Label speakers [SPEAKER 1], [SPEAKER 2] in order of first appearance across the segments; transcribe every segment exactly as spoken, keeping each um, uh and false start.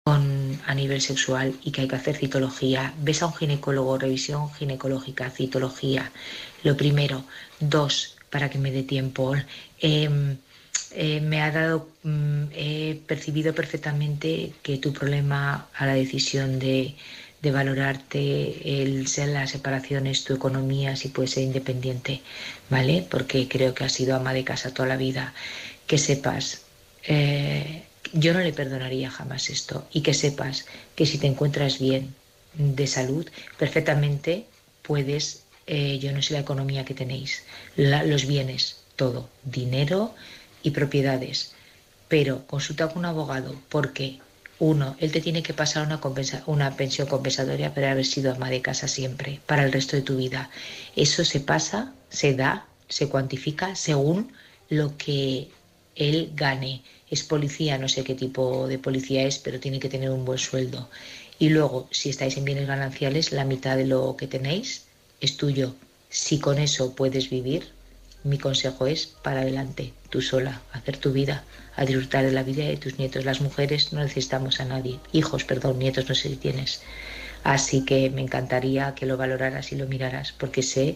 [SPEAKER 1] con, a nivel sexual y que hay que hacer citología. Ves a un ginecólogo, revisión ginecológica, citología. Lo primero. Dos, para que me dé tiempo. Eh, eh, me ha dado, mm, he percibido perfectamente que tu problema a la decisión de, de valorarte, el ser la separación es tu economía, si puedes ser independiente, ¿vale? Porque creo que has sido ama de casa toda la vida. Que sepas, eh, yo no le perdonaría jamás esto, y que sepas que si te encuentras bien de salud, perfectamente puedes, eh, yo no sé la economía que tenéis, la, los bienes, todo, dinero y propiedades, pero consulta con un abogado porque, uno, él te tiene que pasar una, compensa, una pensión compensatoria por haber sido ama de casa siempre, para el resto de tu vida. Eso se pasa, se da, se cuantifica según lo que él gane. Es policía, no sé qué tipo de policía es, pero tiene que tener un buen sueldo. Y luego, si estáis en bienes gananciales, la mitad de lo que tenéis es tuyo. Si con eso puedes vivir, mi consejo es para adelante, tú sola, hacer tu vida, a disfrutar de la vida de tus nietos. Las mujeres no necesitamos a nadie. Hijos, perdón, nietos no sé si tienes. Así que me encantaría que lo valoraras y lo miraras, porque sé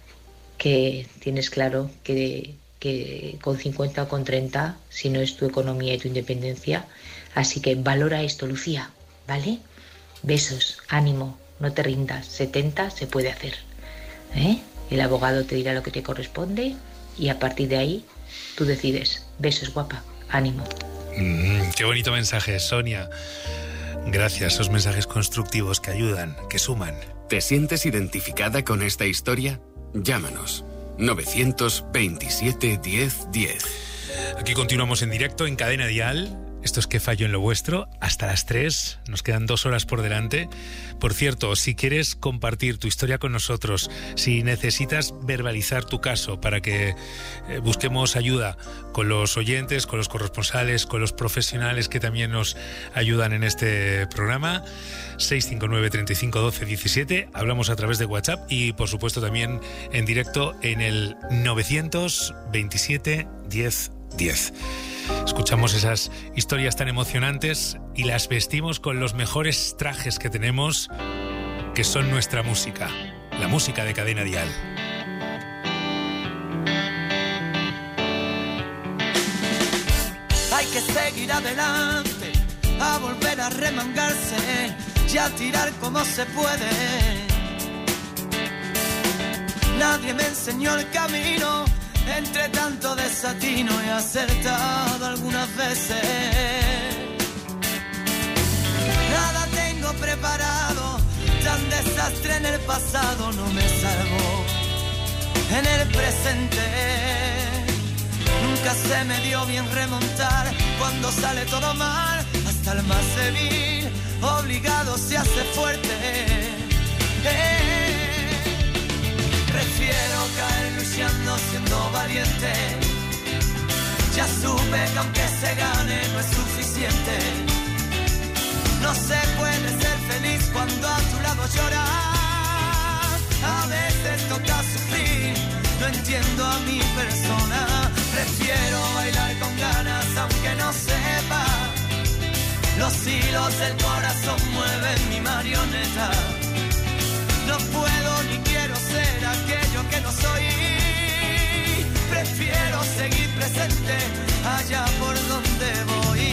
[SPEAKER 1] que tienes claro que... que con cincuenta o con treinta, si no es tu economía y tu independencia. Así que valora esto, Lucía, ¿vale? Besos, ánimo, no te rindas. setenta se puede hacer, ¿eh? El abogado te dirá lo que te corresponde y a partir de ahí tú decides. Besos, guapa, ánimo.
[SPEAKER 2] Mm, qué bonito mensaje, Sonia. Gracias, esos mensajes constructivos que ayudan, que suman.
[SPEAKER 3] ¿Te sientes identificada con esta historia? Llámanos. novecientos veintisiete diez diez.
[SPEAKER 2] Aquí continuamos en directo en Cadena Dial. Esto es Que Fallo en lo Vuestro. Hasta las tres. Nos quedan dos horas por delante. Por cierto, si quieres compartir tu historia con nosotros, si necesitas verbalizar tu caso para que eh, busquemos ayuda con los oyentes, con los corresponsales, con los profesionales que también nos ayudan en este programa, seis cinco nueve, treinta y cinco, doce, diecisiete. Hablamos a través de WhatsApp y, por supuesto, también en directo en el novecientos veintisiete diez diez. Escuchamos esas historias tan emocionantes y las vestimos con los mejores trajes que tenemos, que son nuestra música, la música de Cadena Dial.
[SPEAKER 4] Hay que seguir adelante, a volver a remangarse y a tirar como se puede. Nadie me enseñó el camino, entre tanto desatino he acertado algunas veces. Nada tengo preparado, tan desastre en el pasado no me salvó en el presente. Nunca se me dio bien remontar cuando sale todo mal, hasta el más débil obligado se hace fuerte. Eh, Prefiero caer luchando siendo valiente. Ya supe que aunque se gane no es suficiente. No se puede ser feliz cuando a tu lado lloras. A veces toca sufrir, no entiendo a mi persona. Prefiero bailar con ganas aunque no sepa. Los hilos del corazón mueven mi marioneta. No puedo ni quiero ser aquello que no soy. Prefiero seguir presente allá por donde voy.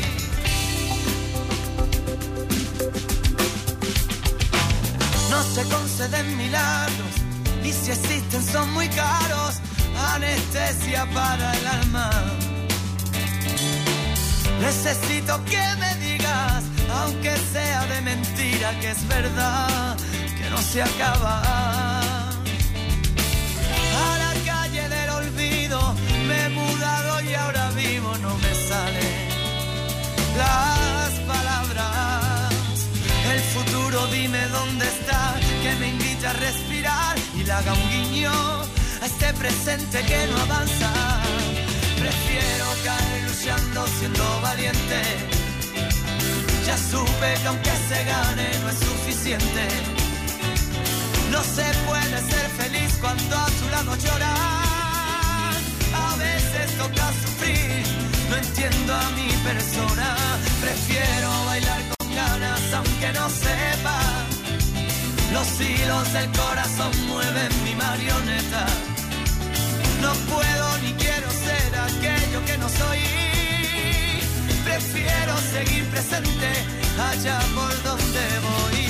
[SPEAKER 4] No se conceden milagros y si existen son muy caros. Anestesia para el alma. Necesito que me digas, aunque sea de mentira, que es verdad, que no se acaba. A la calle del olvido me he mudado y ahora vivo, no me salen las palabras. El futuro dime dónde está, que me invite a respirar y le haga un guiño a este presente que no avanza. Prefiero caer luchando siendo valiente. Ya supe que aunque se gane no es suficiente. No se puede ser feliz cuando a tu lado lloras. A veces toca sufrir, no entiendo a mi persona. Prefiero bailar con ganas aunque no sepa. Los hilos del corazón mueven mi marioneta. No puedo ni quiero ser aquello que no soy. Prefiero seguir presente allá por donde voy.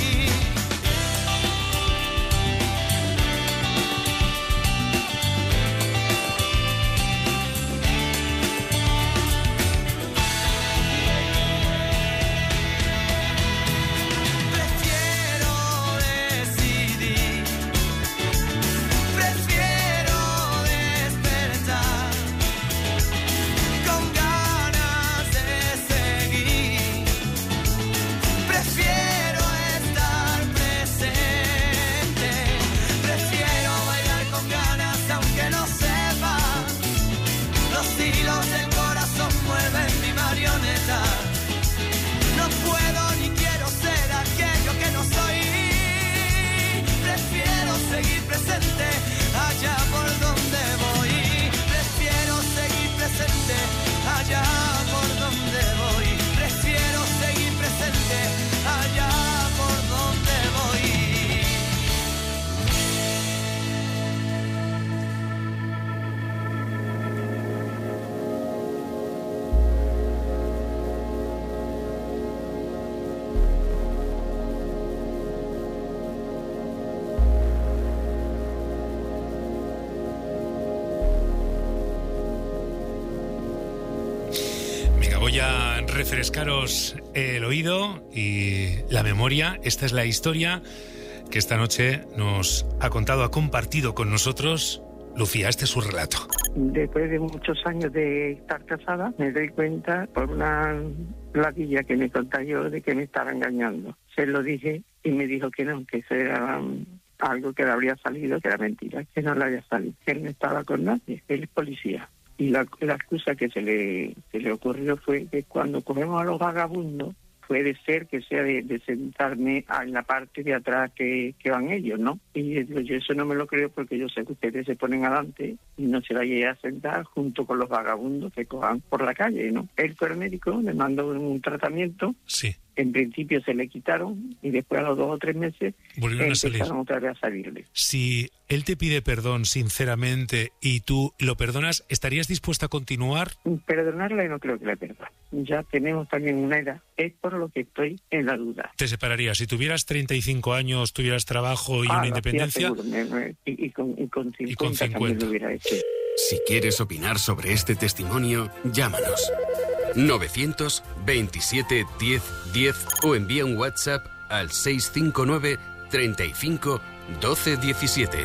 [SPEAKER 2] Voy a refrescaros el oído y la memoria. Esta es la historia que esta noche nos ha contado, ha compartido con nosotros Lucía. Este es su relato.
[SPEAKER 5] Después de muchos años de estar casada, me doy cuenta por una ladilla que me contagió de que me estaba engañando. Se lo dije y me dijo que no, que eso era um, algo que le habría salido, que era mentira, que no le había salido, que él no estaba con nadie, él es policía. Y la, la excusa que se le, se le ocurrió fue que cuando cogemos a los vagabundos, puede ser que sea de, de sentarme en la parte de atrás que, que van ellos, ¿no? Y yo, yo eso no me lo creo porque yo sé que ustedes se ponen adelante y no se vayan a sentar junto con los vagabundos que cojan por la calle, ¿no? Él fue el médico, le mandó un tratamiento.
[SPEAKER 2] Sí.
[SPEAKER 5] En principio se le quitaron y después a los dos o tres meses
[SPEAKER 2] volvieron a salir.
[SPEAKER 5] Empezaron otra vez a salirle.
[SPEAKER 2] Si él te pide perdón sinceramente y tú lo perdonas, ¿estarías dispuesta a continuar?
[SPEAKER 5] Perdonarle no creo que le perdone. Ya tenemos también una edad. Es por lo que estoy en la duda.
[SPEAKER 2] ¿Te separarías? Si tuvieras treinta y cinco años, tuvieras trabajo y ah, una independencia...
[SPEAKER 5] Sí, me, me, y, y, con, y con cincuenta,
[SPEAKER 2] y con cincuenta.
[SPEAKER 5] También lo hubiera hecho.
[SPEAKER 3] Si quieres opinar sobre este testimonio, llámanos. novecientos veintisiete diez diez o envía un WhatsApp al seis cinco nueve treinta y cinco doce diecisiete.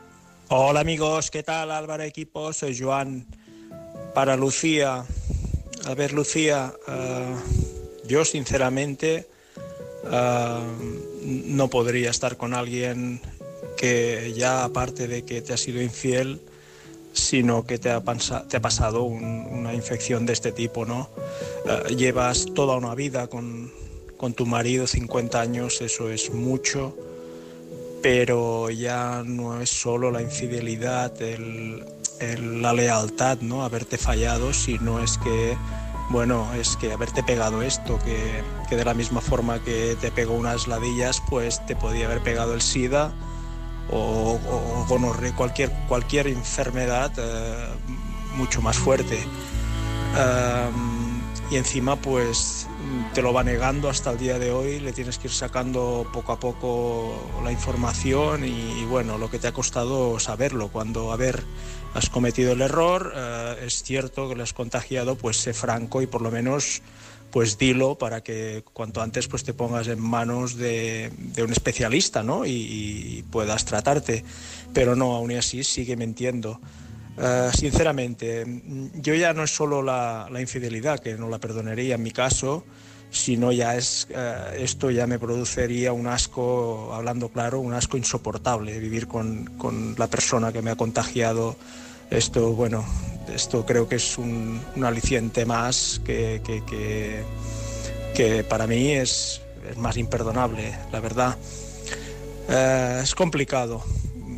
[SPEAKER 6] Hola amigos, ¿qué tal? Álvaro Equipo, soy Joan. Para Lucía, a ver Lucía, uh, yo sinceramente uh, no podría estar con alguien que ya aparte de que te ha sido infiel, sino que te ha, pansa, te ha pasado un, una infección de este tipo, ¿no? Uh, llevas toda una vida con, con tu marido, cincuenta años, eso es mucho, pero ya no es solo la infidelidad, el, el, la lealtad, ¿no? Haberte fallado, sino es que, bueno, es que haberte pegado esto, que, que de la misma forma que te pegó unas ladillas, pues te podía haber pegado el SIDA, o, o gonorrea, cualquier, cualquier enfermedad eh, mucho más fuerte. Um, y encima pues te lo va negando hasta el día de hoy, le tienes que ir sacando poco a poco la información y, y bueno, lo que te ha costado saberlo. Cuando, a ver, has cometido el error, eh, es cierto que lo has contagiado, pues sé franco y por lo menos pues dilo para que cuanto antes pues te pongas en manos de, de un especialista, ¿no? Y, y puedas tratarte. Pero no, aún así sigue mintiendo. Uh, sinceramente, yo ya no es solo la, la infidelidad, que no la perdonaría en mi caso, sino ya es uh, esto ya me produciría un asco, hablando claro, un asco insoportable, vivir con, con la persona que me ha contagiado. Esto, bueno, esto creo que es un, un aliciente más que, que, que, que para mí es, es más imperdonable, la verdad. Uh, es complicado.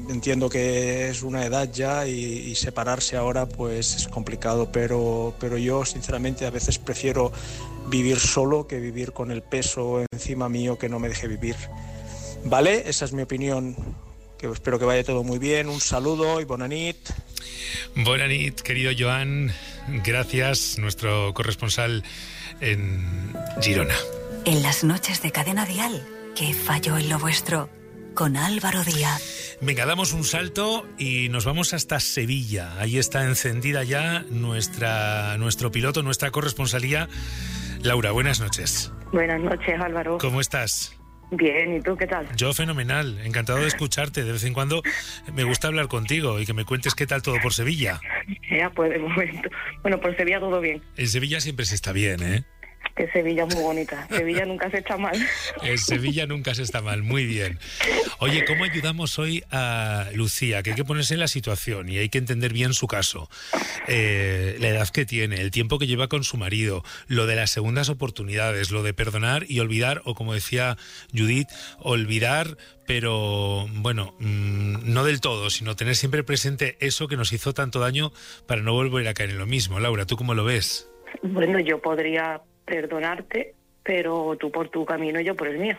[SPEAKER 6] entiendo que es una edad ya y, y separarse ahora pues es complicado, pero, pero yo sinceramente a veces prefiero vivir solo que vivir con el peso encima mío que no me deje vivir. ¿Vale? Esa es mi opinión. Que espero que vaya todo muy bien. Un saludo y bona nit.
[SPEAKER 2] Bona nit, querido Joan. Gracias, nuestro corresponsal en Girona.
[SPEAKER 7] En las noches de Cadena Dial, ¿qué falló en lo vuestro? Con Álvaro Díaz.
[SPEAKER 2] Venga, damos un salto y nos vamos hasta Sevilla. Ahí está encendida ya nuestra, nuestro piloto, nuestra corresponsalía. Laura, buenas noches.
[SPEAKER 8] Buenas noches, Álvaro.
[SPEAKER 2] ¿Cómo estás?
[SPEAKER 8] Bien, ¿y tú qué tal?
[SPEAKER 2] Yo fenomenal, encantado de escucharte. De vez en cuando me gusta hablar contigo y que me cuentes qué tal todo por Sevilla.
[SPEAKER 8] Ya, pues de momento. Bueno, por Sevilla todo bien.
[SPEAKER 2] En Sevilla siempre se está bien, ¿eh?
[SPEAKER 8] Que Sevilla es muy bonita. Sevilla nunca se está mal.
[SPEAKER 2] En Sevilla nunca se está mal, muy bien. Oye, ¿cómo ayudamos hoy a Lucía? Que hay que ponerse en la situación y hay que entender bien su caso. Eh, la edad que tiene, el tiempo que lleva con su marido, lo de las segundas oportunidades, lo de perdonar y olvidar, o como decía Judith, olvidar, pero bueno, mmm, no del todo, sino tener siempre presente eso que nos hizo tanto daño para no volver a caer en lo mismo. Laura, ¿tú cómo lo ves?
[SPEAKER 8] Bueno, yo podría perdonarte, pero tú por tu camino y yo por el mío.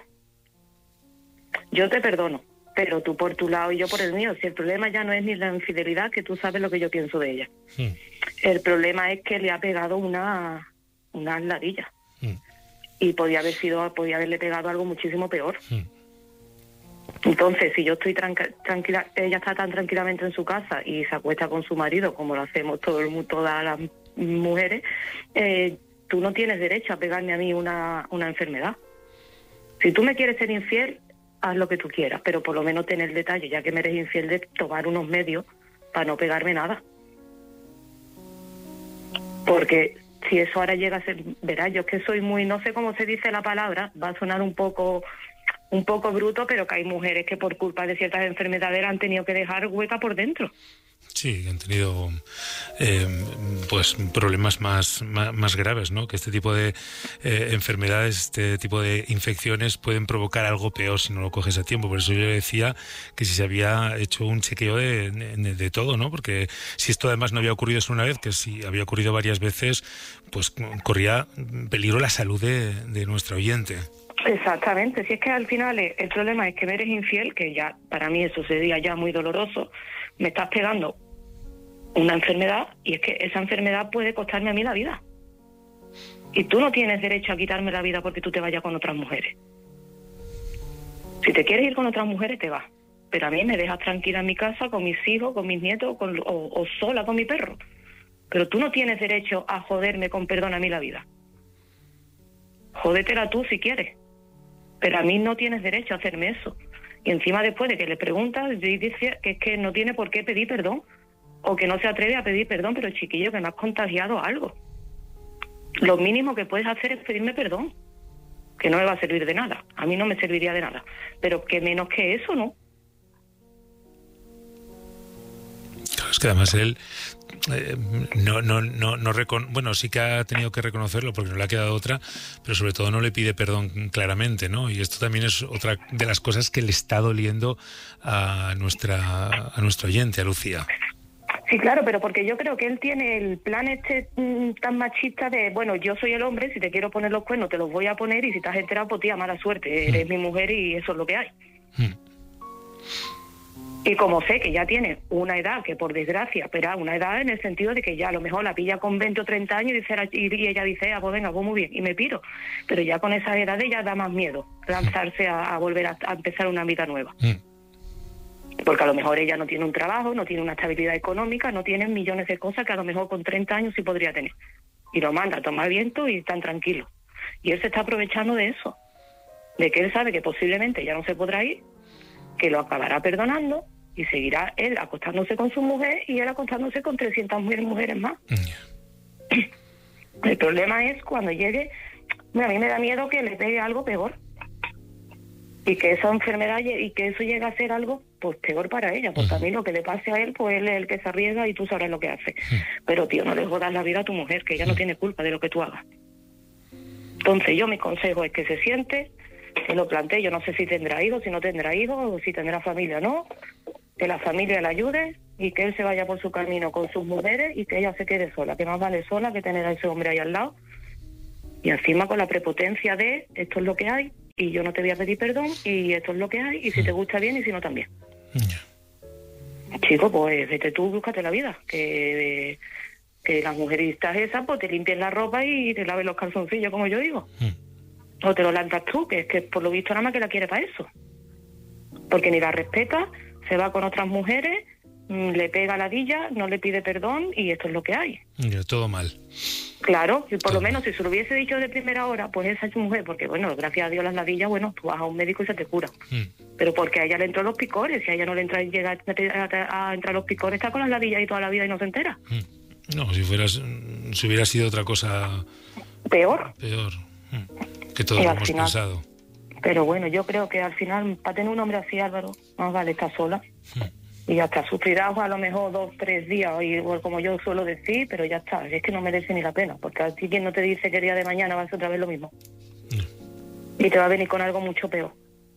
[SPEAKER 8] Yo te perdono, pero tú por tu lado y yo por el mío. Si el problema ya no es ni la infidelidad, que tú sabes lo que yo pienso de ella. Mm. El problema es que le ha pegado una una ladilla. Mm. Y podía haber sido, podía haberle pegado algo muchísimo peor. Mm. Entonces, si yo estoy tranca, tranquila, ella está tan tranquilamente en su casa y se acuesta con su marido, como lo hacemos todo el mundo, todas las mujeres, eh, tú no tienes derecho a pegarme a mí una, una enfermedad. Si tú me quieres ser infiel, haz lo que tú quieras, pero por lo menos ten el detalle, ya que me eres infiel, de tomar unos medios para no pegarme nada. Porque si eso ahora llega a ser, verás, yo es que soy muy, no sé cómo se dice la palabra, va a sonar un poco un poco bruto, pero que hay mujeres que por culpa de ciertas enfermedades han tenido que dejar hueca por dentro.
[SPEAKER 2] Sí, han tenido eh, pues problemas más, más, más graves, ¿no? Que este tipo de eh, enfermedades, este tipo de infecciones pueden provocar algo peor si no lo coges a tiempo. Por eso yo decía que si se había hecho un chequeo de, de, de todo, ¿no? Porque si esto además no había ocurrido solo una vez, que si había ocurrido varias veces, pues corría peligro la salud de, de nuestra oyente.
[SPEAKER 8] Exactamente, si es que al final el problema es que me eres infiel, que ya para mí eso sería ya muy doloroso, me estás pegando una enfermedad y es que esa enfermedad puede costarme a mí la vida. Y tú no tienes derecho a quitarme la vida porque tú te vayas con otras mujeres. Si te quieres ir con otras mujeres, te vas. Pero a mí me dejas tranquila en mi casa, con mis hijos, con mis nietos, con, o, o sola con mi perro. Pero tú no tienes derecho a joderme con perdón a mí la vida. Jódetela tú si quieres. Pero a mí no tienes derecho a hacerme eso. Y encima después de que le preguntas, dice que es que no tiene por qué pedir perdón. O que no se atreve a pedir perdón, pero chiquillo, que me has contagiado algo. Lo mínimo que puedes hacer es pedirme perdón. Que no me va a servir de nada. A mí no me serviría de nada. Pero que menos que eso, ¿no?
[SPEAKER 2] Claro, es que además él eh, no, no, no, no recon... bueno, sí que ha tenido que reconocerlo porque no le ha quedado otra, pero sobre todo no le pide perdón claramente, ¿no? Y esto también es otra de las cosas que le está doliendo a nuestra, a nuestra oyente, a Lucía.
[SPEAKER 8] Sí, claro, pero porque yo creo que él tiene el plan este mmm, tan machista de, bueno, yo soy el hombre, si te quiero poner los cuernos te los voy a poner y si estás enterado, pues tía, mala suerte, eres mm. mi mujer y eso es lo que hay. Mm. Y como sé que ya tiene una edad, que por desgracia, pero una edad en el sentido de que ya a lo mejor la pilla con veinte o treinta años y, dice, y ella dice, ah, pues venga, pues muy bien, y me piro. Pero ya con esa edad ya da más miedo lanzarse a, a volver a, a empezar una vida nueva. Mm. Porque a lo mejor ella no tiene un trabajo, no tiene una estabilidad económica, no tiene millones de cosas que a lo mejor con treinta años sí podría tener. Y lo manda a tomar viento y están tranquilos. Y él se está aprovechando de eso. De que él sabe que posiblemente ya no se podrá ir, que lo acabará perdonando y seguirá él acostándose con su mujer y él acostándose con trescientas mujeres más. Mm. El problema es cuando llegue, bueno, a mí me da miedo que le pegue algo peor. Y que esa enfermedad y que eso llegue a ser algo pues peor para ella, porque uh-huh. a mí lo que le pase a él, pues él es el que se arriesga y tú sabrás lo que hace. Uh-huh. Pero tío, no le jodas la vida a tu mujer, que ella uh-huh. no tiene culpa de lo que tú hagas. Entonces yo mi consejo es que se siente, que lo plantee, yo no sé si tendrá hijos, si no tendrá hijos, o si tendrá familia o no, que la familia la ayude y que él se vaya por su camino con sus mujeres y que ella se quede sola, que más vale sola que tener a ese hombre ahí al lado. Y encima con la prepotencia de esto es lo que hay y yo no te voy a pedir perdón y esto es lo que hay y si te gusta bien y si no también. Yeah. Chico, pues vete tú, búscate la vida, que, que las mujeristas esas pues te limpien la ropa y te laven los calzoncillos, como yo digo. Mm. O te lo lanzas tú, que es que por lo visto nada más que la quiere para eso. Porque ni la respeta, se va con otras mujeres, le pega la ladilla, no le pide perdón y esto es lo que hay.
[SPEAKER 2] Todo mal.
[SPEAKER 8] Claro, y por todo lo menos si se lo hubiese dicho de primera hora, pues esa es mujer, porque bueno, gracias a Dios las ladillas, bueno, tú vas a un médico y se te cura. Mm. Pero porque a ella le entró los picores, si a ella no le entra llega a, a entrar los picores, está con las ladillas y toda la vida y no se entera.
[SPEAKER 2] Mm. No, si fueras, si hubiera sido otra cosa...
[SPEAKER 8] Peor.
[SPEAKER 2] Peor. Mm. Que todos lo hemos final, pensado.
[SPEAKER 8] Pero bueno, yo creo que al final, para tener un hombre así, Álvaro, más vale estar sola. Mm. Y ya está, sufrirás a lo mejor dos, tres días, y como yo suelo decir, pero ya está, es que no merece ni la pena, porque a ti quien no te dice que el día de mañana va a ser otra vez lo mismo. No. Y te va a venir con algo mucho peor.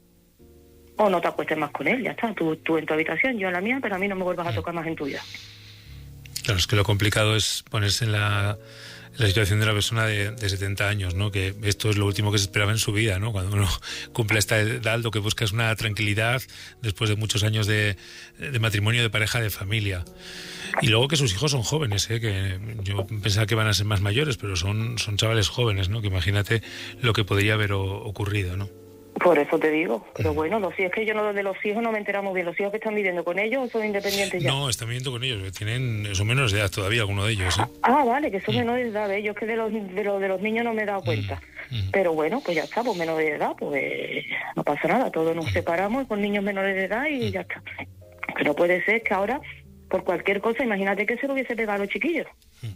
[SPEAKER 8] O no te acuestes más con él, ya está, tú, tú en tu habitación, yo en la mía, pero a mí no me vuelvas a tocar más en tuya.
[SPEAKER 2] Claro, es que lo complicado es ponerse en la... la situación de la persona de, de setenta años, ¿no? Que esto es lo último que se esperaba en su vida, ¿no? Cuando uno cumple esta edad, lo que busca es una tranquilidad después de muchos años de, de matrimonio, de pareja, de familia. Y luego que sus hijos son jóvenes, ¿eh? Que yo pensaba que van a ser más mayores, pero son, son chavales jóvenes, ¿no? Que imagínate lo que podría haber o, ocurrido, ¿no?
[SPEAKER 8] Por eso te digo, pero bueno, los hijos, es que yo no, de los hijos no me enteramos bien. ¿Los hijos que están viviendo con ellos o son independientes ya?
[SPEAKER 2] No, están viviendo con ellos, tienen, son menores de edad todavía, alguno de ellos, ¿eh?
[SPEAKER 8] Ah, vale, que son mm. menores de edad, ¿eh? Yo es que de los, de, los, de los niños no me he dado cuenta. Mm. Mm. Pero bueno, pues ya está, pues menores de edad, pues no pasa nada, todos nos mm. separamos con niños menores de edad y mm. ya está. Pero puede ser que ahora, por cualquier cosa, imagínate que se lo hubiese pegado a los chiquillos. Mm.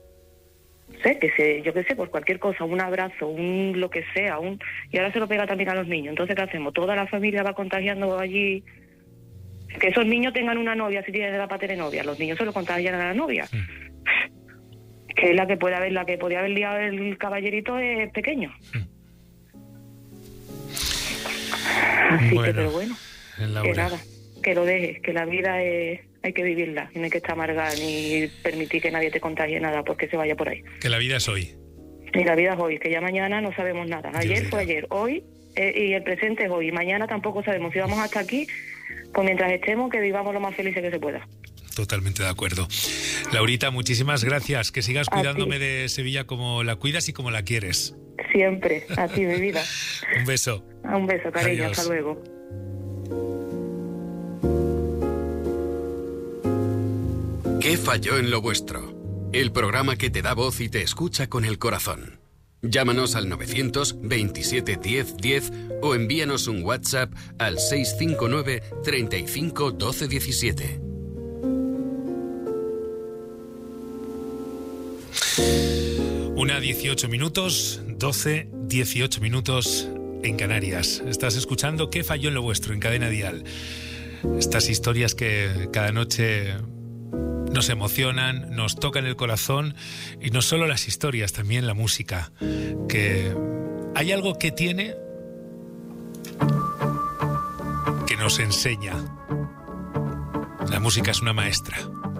[SPEAKER 8] Sé, que se, yo qué sé, por cualquier cosa, un abrazo, un lo que sea, un y ahora se lo pega también a los niños. Entonces, ¿qué hacemos? Toda la familia va contagiando allí. Que esos niños tengan una novia, si tienen edad para tener novia, los niños se lo contagian a la novia. Sí. Que es la que puede haber, la que podía haber liado el caballerito es pequeño. Sí. Así bueno, que, pero bueno, que nada, que lo dejes, que la vida es... hay que vivirla, no hay que estar amargada ni permitir que nadie te contagie nada porque se vaya por ahí.
[SPEAKER 2] Que la vida es hoy.
[SPEAKER 8] Y la vida es hoy, que ya mañana no sabemos nada. Ayer fue ayer, hoy eh, y el presente es hoy. Y mañana tampoco sabemos. Si vamos hasta aquí, pues mientras estemos, que vivamos lo más felices que se pueda.
[SPEAKER 2] Totalmente de acuerdo. Laurita, muchísimas gracias. Que sigas cuidándome de Sevilla como la cuidas y como la quieres.
[SPEAKER 8] Siempre, a ti, mi vida.
[SPEAKER 2] Un beso.
[SPEAKER 8] Un beso, cariño. Adiós. Hasta luego.
[SPEAKER 3] ¿Qué falló en lo vuestro? El programa que te da voz y te escucha con el corazón. Llámanos al novecientos veintisiete diez diez o envíanos un WhatsApp al seis cinco nueve treinta y cinco doce diecisiete.
[SPEAKER 2] Una dieciocho minutos, doce, dieciocho minutos en Canarias. Estás escuchando ¿Qué falló en lo vuestro? En Cadena Dial. Estas historias que cada noche nos emocionan, nos tocan el corazón, y no solo las historias, también la música, que hay algo que tiene que nos enseña. La música es una maestra.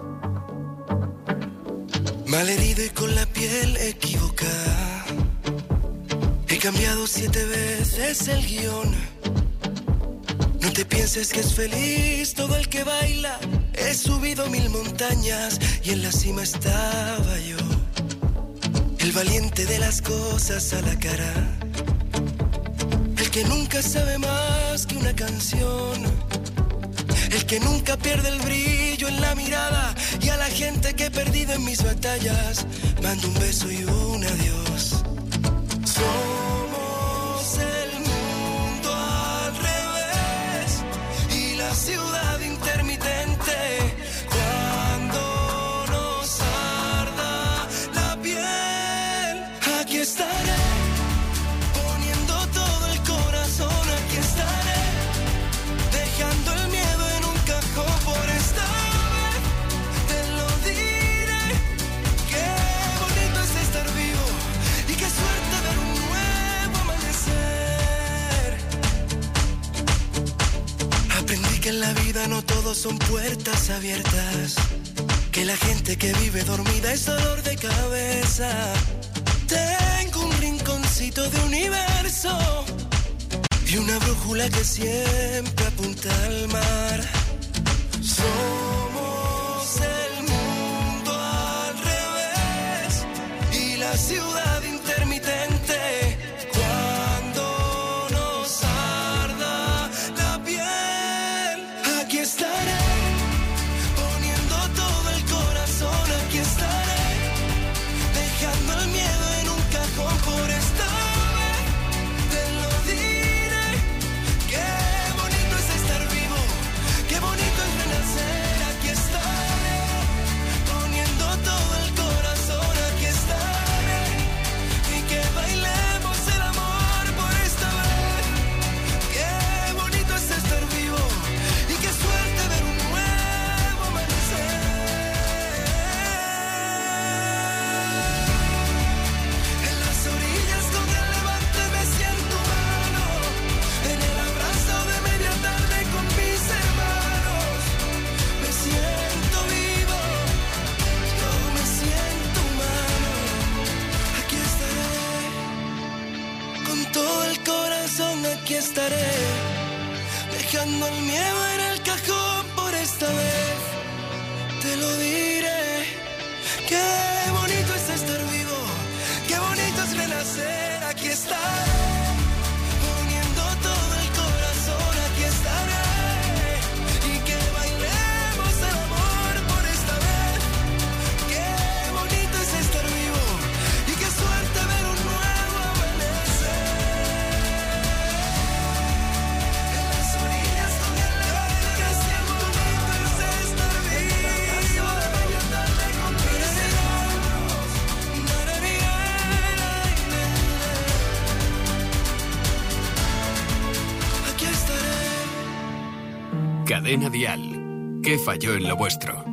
[SPEAKER 9] Malherido y con la piel equivocada, he cambiado siete veces el guión. No te pienses que es feliz todo el que baila. He subido mil montañas y en la cima estaba yo, el valiente de las cosas a la cara, el que nunca sabe más que una canción, el que nunca pierde el brillo en la mirada, y a la gente que he perdido en mis batallas mando un beso y un adiós. Somos el mundo al revés y la ciudad intermitente. Cuando nos arda la piel, aquí estaré, poniendo todo el corazón. Aquí estaré, dejando el miedo en un cajón. Por esta vez te lo diré. Qué bonito es estar vivo y qué suerte ver un nuevo en la vida no todos son puertas abiertas, que la gente que vive dormida es dolor de cabeza. Tengo un rinconcito de universo y una brújula que siempre apunta al mar. Somos el mundo al revés y la ciudad intermitente. Cuando nos arda la piel, aquí estaré, poniendo todo el corazón. Aquí estaré, dejando el miedo en un cajón. Por esta vez te lo diré. Qué bonito es estar vivo, qué bonito es renacer. Aquí estaré, poniendo todo el corazón. Aquí estaré, y que bailemos el amor por esta vez. Qué bonito es estar vivo, y qué suerte ver un nuevo amanecer. En las orillas con el levante me siento humano, en el abrazo de media tarde con mis hermanos. Me siento vivo, yo me siento humano. Aquí estaré, con todo el corazón. Aquí estaré, dejando el miedo en el cajón. Por esta vez te lo diré. Qué bonito es estar vivo, qué bonito es renacer. Aquí estaré, poniendo todo el corazón. Aquí estaré, y que bailemos el amor por esta vez. Qué bonito es estar vivo, y qué suerte ver un nuevo amanecer. En las orillas con el levante que siento bonito es estar vivo. De media tarde con mis hermanos. Aquí estaré.
[SPEAKER 3] Cadena Dial. ¿Qué falló en lo vuestro?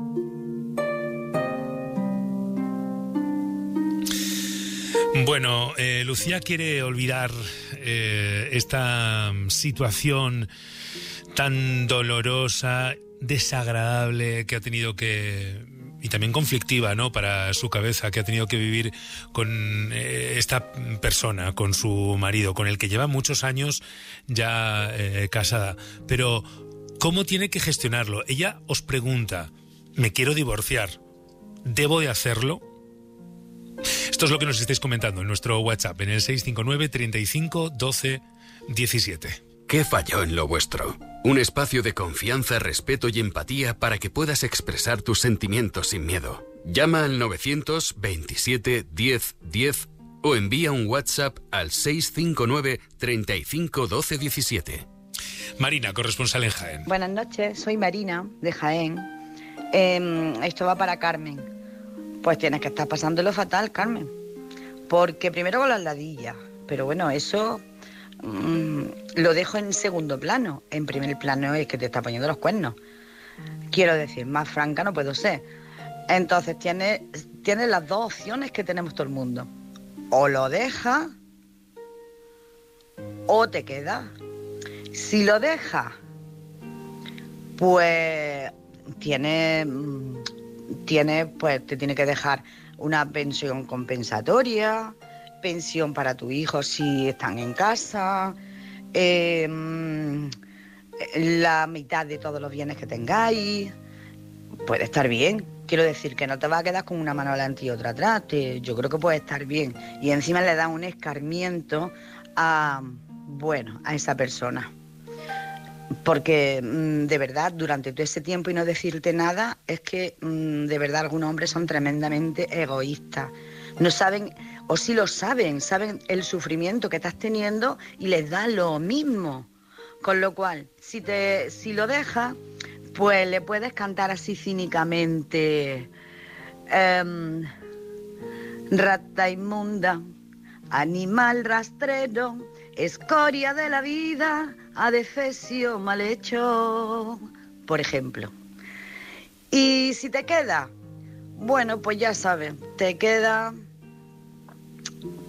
[SPEAKER 2] Bueno, eh, Lucía quiere olvidar eh, esta situación tan dolorosa, desagradable que ha tenido que, y también conflictiva, ¿no?, para su cabeza, que ha tenido que vivir con eh, esta persona, con su marido, con el que lleva muchos años ya eh, casada. Pero ¿cómo tiene que gestionarlo? Ella os pregunta: me quiero divorciar, ¿debo de hacerlo? Esto es lo que nos estáis comentando en nuestro WhatsApp, en el seis cinco nueve, treinta y cinco, doce, diecisiete.
[SPEAKER 3] ¿Qué falló en lo vuestro? Un espacio de confianza, respeto y empatía para que puedas expresar tus sentimientos sin miedo. Llama al novecientos veintisiete diez diez o envía un WhatsApp al seis cinco nueve, treinta y cinco, doce, diecisiete.
[SPEAKER 2] Marina, corresponsal en Jaén.
[SPEAKER 10] Buenas noches, soy Marina, de Jaén. Eh, esto va para Carmen. Pues tienes que estar pasándolo fatal, Carmen. Porque primero con las ladillas, pero bueno, eso mmm, lo dejo en segundo plano. En primer plano es que te está poniendo los cuernos. Quiero decir, más franca no puedo ser. Entonces tienes, tienes las dos opciones que tenemos todo el mundo. O lo dejas o te quedas. Si lo dejas, pues tienes... Tiene, pues te tiene que dejar una pensión compensatoria, pensión para tu hijo si están en casa, eh, la mitad de todos los bienes que tengáis. Puede estar bien. Quiero decir que no te vas a quedar con una mano adelante y otra atrás. Te, yo creo que puede estar bien. Y encima le da un escarmiento a, bueno, a esa persona. Porque de verdad, durante todo ese tiempo y no decirte nada, es que de verdad algunos hombres son tremendamente egoístas. No saben, o sí lo saben, saben el sufrimiento que estás teniendo y les da lo mismo. Con lo cual, si te, si lo dejas, pues le puedes cantar así cínicamente: eh, rata inmunda, animal rastrero, escoria de la vida, adefesio mal hecho, por ejemplo. Y si te queda, bueno, pues ya sabes, te queda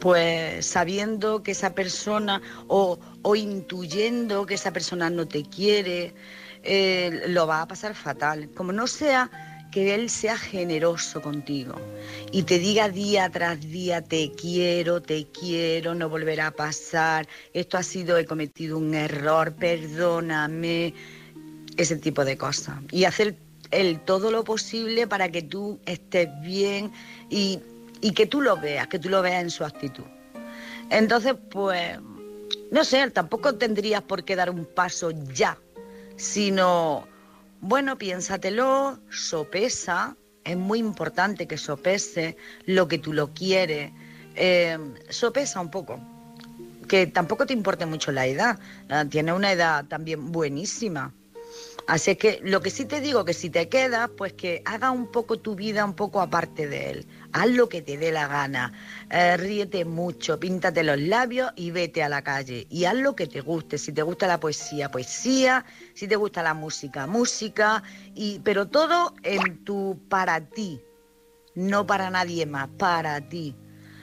[SPEAKER 10] pues sabiendo que esa persona o, o intuyendo que esa persona no te quiere, eh, lo va a pasar fatal. Como no sea que él sea generoso contigo y te diga día tras día te quiero, te quiero, no volverá a pasar, esto ha sido, he cometido un error, perdóname, ese tipo de cosas. Y hacer él todo lo posible para que tú estés bien y, y que tú lo veas, que tú lo veas en su actitud. Entonces, pues, no sé, tampoco tendrías por qué dar un paso ya, sino, bueno, piénsatelo, sopesa, es muy importante que sopese lo que tú lo quieres, eh, sopesa un poco, que tampoco te importe mucho la edad, tiene una edad también buenísima. Así que lo que sí te digo, que si te quedas, pues que haga un poco tu vida un poco aparte de él. Haz lo que te dé la gana, eh, ríete mucho, píntate los labios y vete a la calle. Y haz lo que te guste, si te gusta la poesía, poesía, si te gusta la música, música, y, pero todo en tu para ti, no para nadie más, para ti.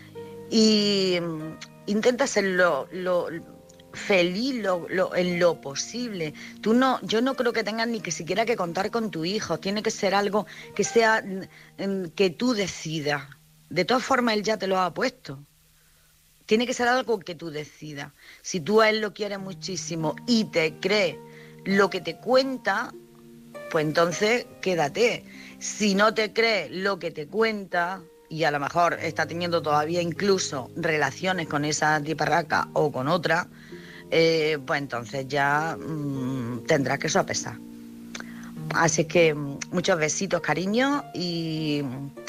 [SPEAKER 10] Y um, intenta hacerlo lo, feliz lo, lo, en lo posible. Tú no, yo no creo que tengas ni que siquiera que contar con tu hijo. Tiene que ser algo que sea que tú decidas. De todas formas, él ya te lo ha puesto. Tiene que ser algo que tú decidas. Si tú a él lo quieres muchísimo y te crees lo que te cuenta, pues entonces quédate. Si no te crees lo que te cuenta y a lo mejor está teniendo todavía incluso relaciones con esa tiparraca o con otra, Eh, pues entonces ya mmm, tendrás que sopesar. Así que muchos besitos, cariño, y,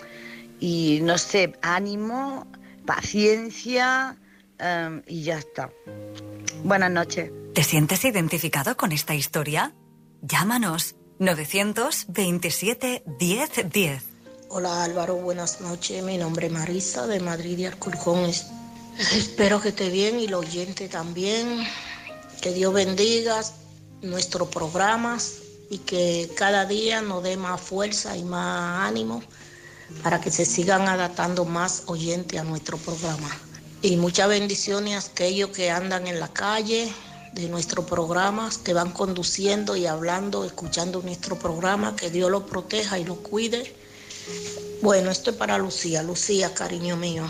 [SPEAKER 10] y no sé, ánimo, paciencia, um, y ya está. Buenas noches.
[SPEAKER 7] ¿Te sientes identificado con esta historia? Llámanos novecientos veintisiete diez diez.
[SPEAKER 11] Hola Álvaro, buenas noches. Mi nombre es Marisa de Madrid de Alcorcón. Espero que esté bien y los oyentes también. Que Dios bendiga nuestros programas y que cada día nos dé más fuerza y más ánimo para que se sigan adaptando más oyentes a nuestro programa. Y muchas bendiciones a aquellos que andan en la calle de nuestros programas, que van conduciendo y hablando, escuchando nuestro programa. Que Dios los proteja y los cuide. Bueno, esto es para Lucía. Lucía, cariño mío.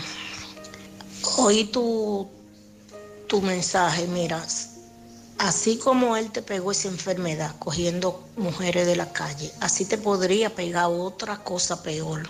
[SPEAKER 11] Oí tu, tu mensaje, mira, así como él te pegó esa enfermedad cogiendo mujeres de la calle, así te podría pegar otra cosa peor.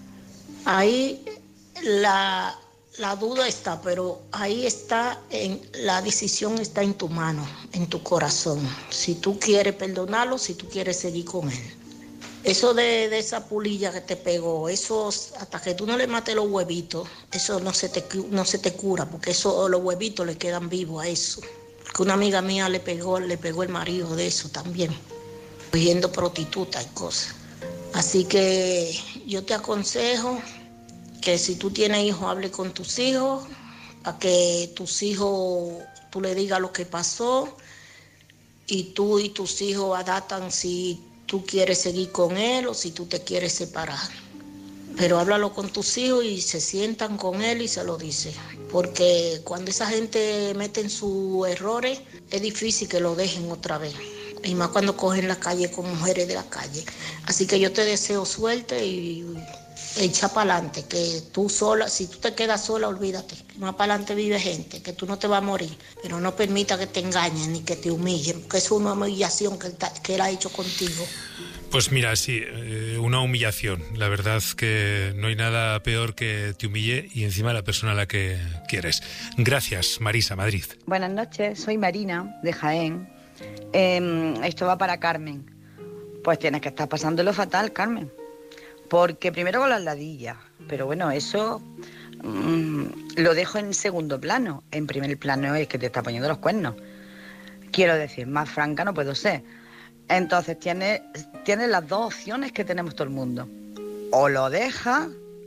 [SPEAKER 11] Ahí la, la duda está, pero ahí está, en, la decisión está en tu mano, en tu corazón. Si tú quieres perdonarlo, si tú quieres seguir con él. Eso de, de esa pulilla que te pegó, eso hasta que tú no le mates los huevitos, eso no se te, no se te cura, porque eso, los huevitos le quedan vivos a eso. Porque una amiga mía le pegó, le pegó el marido de eso también, cogiendo prostituta y cosas. Así que yo te aconsejo que si tú tienes hijos, hable con tus hijos, para que tus hijos, tú le digas lo que pasó, y tú y tus hijos adaptan si tú quieres seguir con él o si tú te quieres separar. Pero háblalo con tus hijos y se sientan con él y se lo dice. Porque cuando esa gente mete en sus errores, es difícil que lo dejen otra vez. Y más cuando cogen la calle con mujeres de la calle. Así que yo te deseo suerte y echa para adelante. Que tú sola, si tú te quedas sola, olvídate. Más para adelante vive gente, que tú no te vas a morir. Pero no permita que te engañen ni que te humillen, porque es una humillación que él, que él ha hecho contigo.
[SPEAKER 2] Pues mira, sí, eh, una humillación. La verdad que no hay nada peor que te humille y encima la persona a la que quieres. Gracias, Marisa, Madrid.
[SPEAKER 10] Buenas noches, soy Marina, de Jaén. Eh, esto va para Carmen. Pues tienes que estar pasándolo fatal, Carmen. Porque primero con las ladillas, pero bueno, eso mmm, lo dejo en segundo plano. En primer plano es que te está poniendo los cuernos. Quiero decir, más franca no puedo ser. Entonces tienes, tienes las dos opciones que tenemos todo el mundo. O lo dejas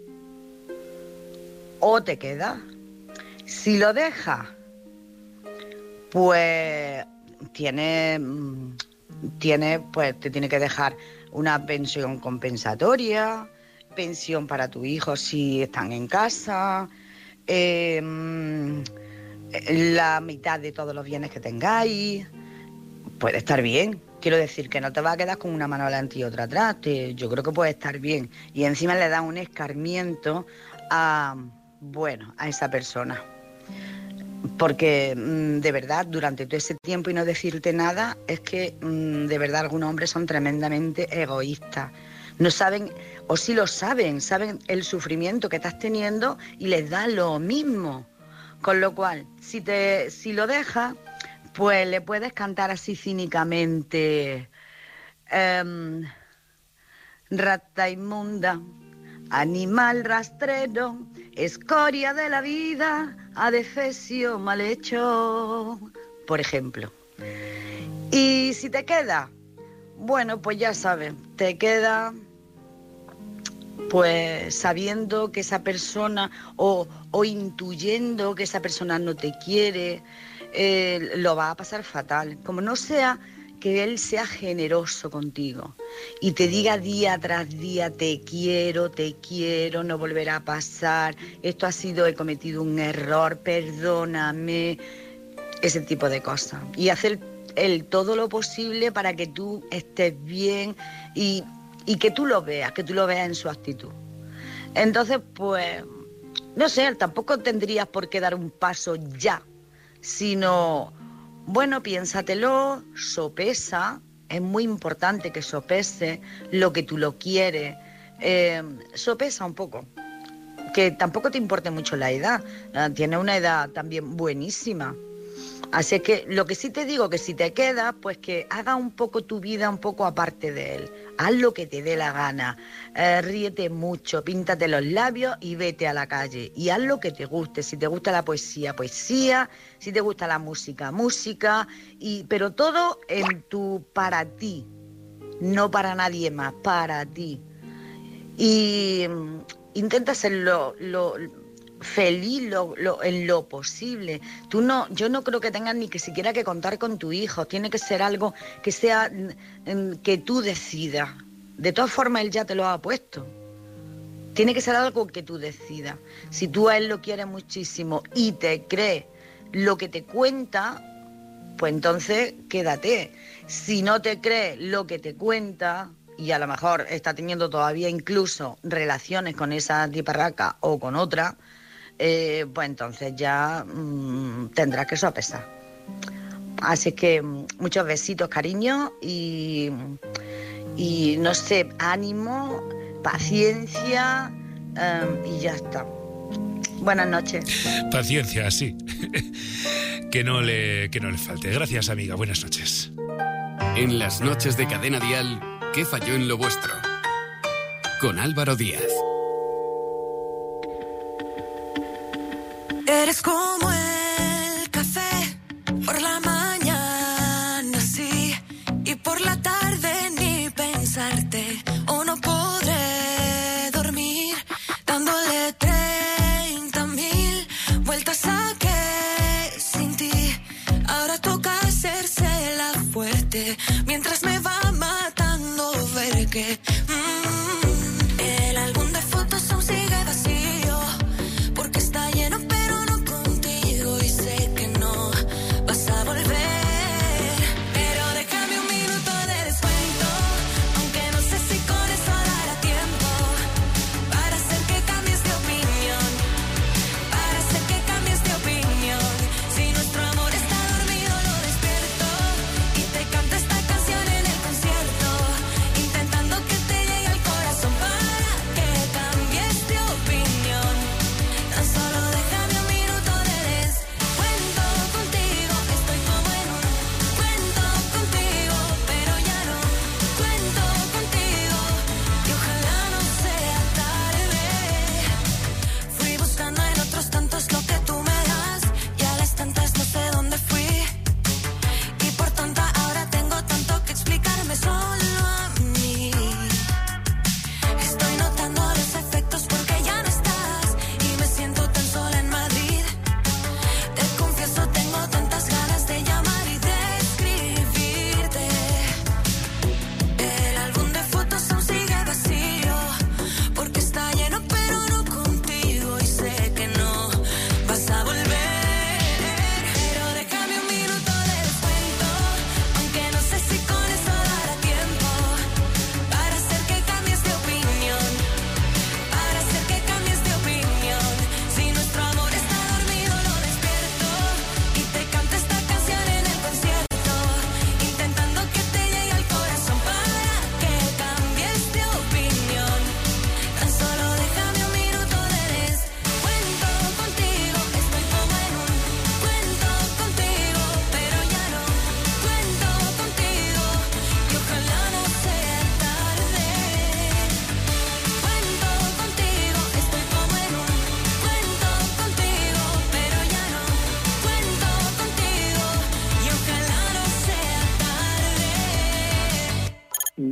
[SPEAKER 10] o te quedas. Si lo dejas, pues tiene, tiene, pues te tiene que dejar una pensión compensatoria, pensión para tu hijo si están en casa, eh, la mitad de todos los bienes que tengáis. Puede estar bien. Quiero decir que no te vas a quedar con una mano adelante y otra atrás. Te, yo creo que puede estar bien. Y encima le da un escarmiento a, bueno, a esa persona. Porque mmm, de verdad, durante todo ese tiempo y no decirte nada, es que mmm, de verdad algunos hombres son tremendamente egoístas. No saben, o sí lo saben, saben el sufrimiento que estás teniendo y les da lo mismo. Con lo cual, si, te, si lo dejas, pues le puedes cantar así cínicamente, eh, rata inmunda, animal rastrero, escoria de la vida, adefesio mal hecho, por ejemplo. Y si te queda, bueno, pues ya sabes, te queda pues sabiendo que esa persona o, o intuyendo que esa persona no te quiere, eh, lo va a pasar fatal. Como no sea que él sea generoso contigo y te diga día tras día te quiero, te quiero, no volverá a pasar, esto ha sido, he cometido un error, perdóname, ese tipo de cosas. Y hacer él todo lo posible para que tú estés bien y, y que tú lo veas, que tú lo veas en su actitud. Entonces, pues, no sé, tampoco tendrías por qué dar un paso ya, sino, bueno, piénsatelo, sopesa, es muy importante que sopese lo que tú lo quieres, eh, sopesa un poco, que tampoco te importe mucho la edad, tiene una edad también buenísima. Así que lo que sí te digo, que si te quedas, pues que haga un poco tu vida un poco aparte de él. Haz lo que te dé la gana, eh, ríete mucho, píntate los labios y vete a la calle. Y haz lo que te guste, si te gusta la poesía, poesía, si te gusta la música, música, y, pero todo en tu para ti, no para nadie más, para ti. Y um, intenta hacerlo lo, feliz lo, lo, en lo posible. Tú no, yo no creo que tengas ni que siquiera que contar con tu hijo. Tiene que ser algo que sea que tú decidas. De todas formas, él ya te lo ha puesto. Tiene que ser algo que tú decidas. Si tú a él lo quieres muchísimo y te crees lo que te cuenta, pues entonces quédate. Si no te crees lo que te cuenta y a lo mejor está teniendo todavía incluso relaciones con esa tiparraca o con otra, Eh, pues entonces ya mmm, tendrás que sopesar. Así que muchos besitos, cariño, y, y no sé, ánimo, paciencia, um, y ya está. Buenas noches.
[SPEAKER 2] Paciencia, sí. que no le, que no le falte. Gracias, amiga. Buenas noches.
[SPEAKER 3] En las noches de Cadena Dial, ¿qué falló en lo vuestro? Con Álvaro Díaz.
[SPEAKER 12] Eres como el café, por la mañana sí, y por la tarde ni pensarte, o no podré dormir, dándole treinta mil vueltas a que sin ti, ahora toca hacerse la fuerte, mientras me va matando ver que mmm, el álbum de fotos aún sigue vacío, porque está lleno pero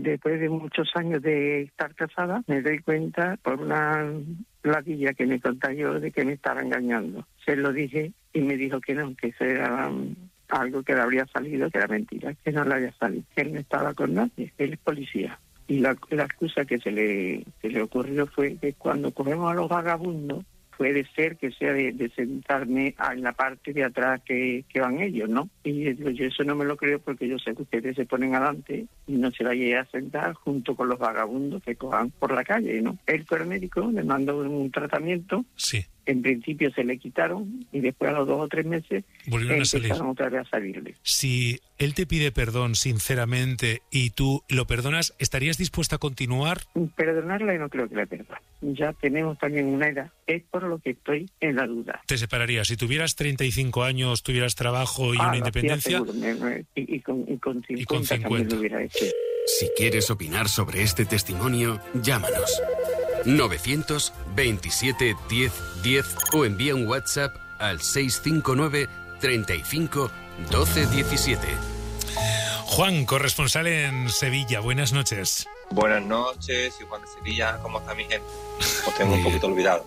[SPEAKER 5] después de muchos años de estar casada, me doy cuenta por una ladilla que me contagió de que me estaba engañando. Se lo dije y me dijo que no, que eso era um, algo que le habría salido, que era mentira, que no le había salido, que él no estaba con nadie, él es policía. Y la, la excusa que se le, se le ocurrió fue que cuando cogemos a los vagabundos, puede ser que sea de, de sentarme en la parte de atrás que, que van ellos, ¿no? Y yo, yo eso no me lo creo porque yo sé que ustedes se ponen adelante y no se vayan a sentar junto con los vagabundos que cojan por la calle, ¿no? El médico le mandó un tratamiento.
[SPEAKER 2] Sí.
[SPEAKER 5] En principio se le quitaron y después a los dos o tres meses
[SPEAKER 2] volvieron a salir.
[SPEAKER 5] Empezaron otra vez a salirle.
[SPEAKER 2] Si él te pide perdón sinceramente y tú lo perdonas, ¿estarías dispuesta a continuar?
[SPEAKER 5] Perdonarla no creo que la perdone. Ya tenemos también una edad. Es por lo que estoy en la duda.
[SPEAKER 2] ¿Te separarías? Si tuvieras treinta y cinco años, tuvieras trabajo y
[SPEAKER 5] ah,
[SPEAKER 2] una independencia...
[SPEAKER 5] Seguro, me, me, y, y, con, y con cincuenta,
[SPEAKER 2] y con cincuenta.
[SPEAKER 5] También lo hubiera hecho.
[SPEAKER 3] Si quieres opinar sobre este testimonio, llámanos. novecientos veintisiete diez diez o envía un WhatsApp al seis cinco nueve treinta y cinco doce diecisiete.
[SPEAKER 2] Juan, corresponsal en Sevilla, buenas noches.
[SPEAKER 13] Buenas noches, y Juan de Sevilla, ¿cómo está mi gente? Os tengo un poquito olvidado.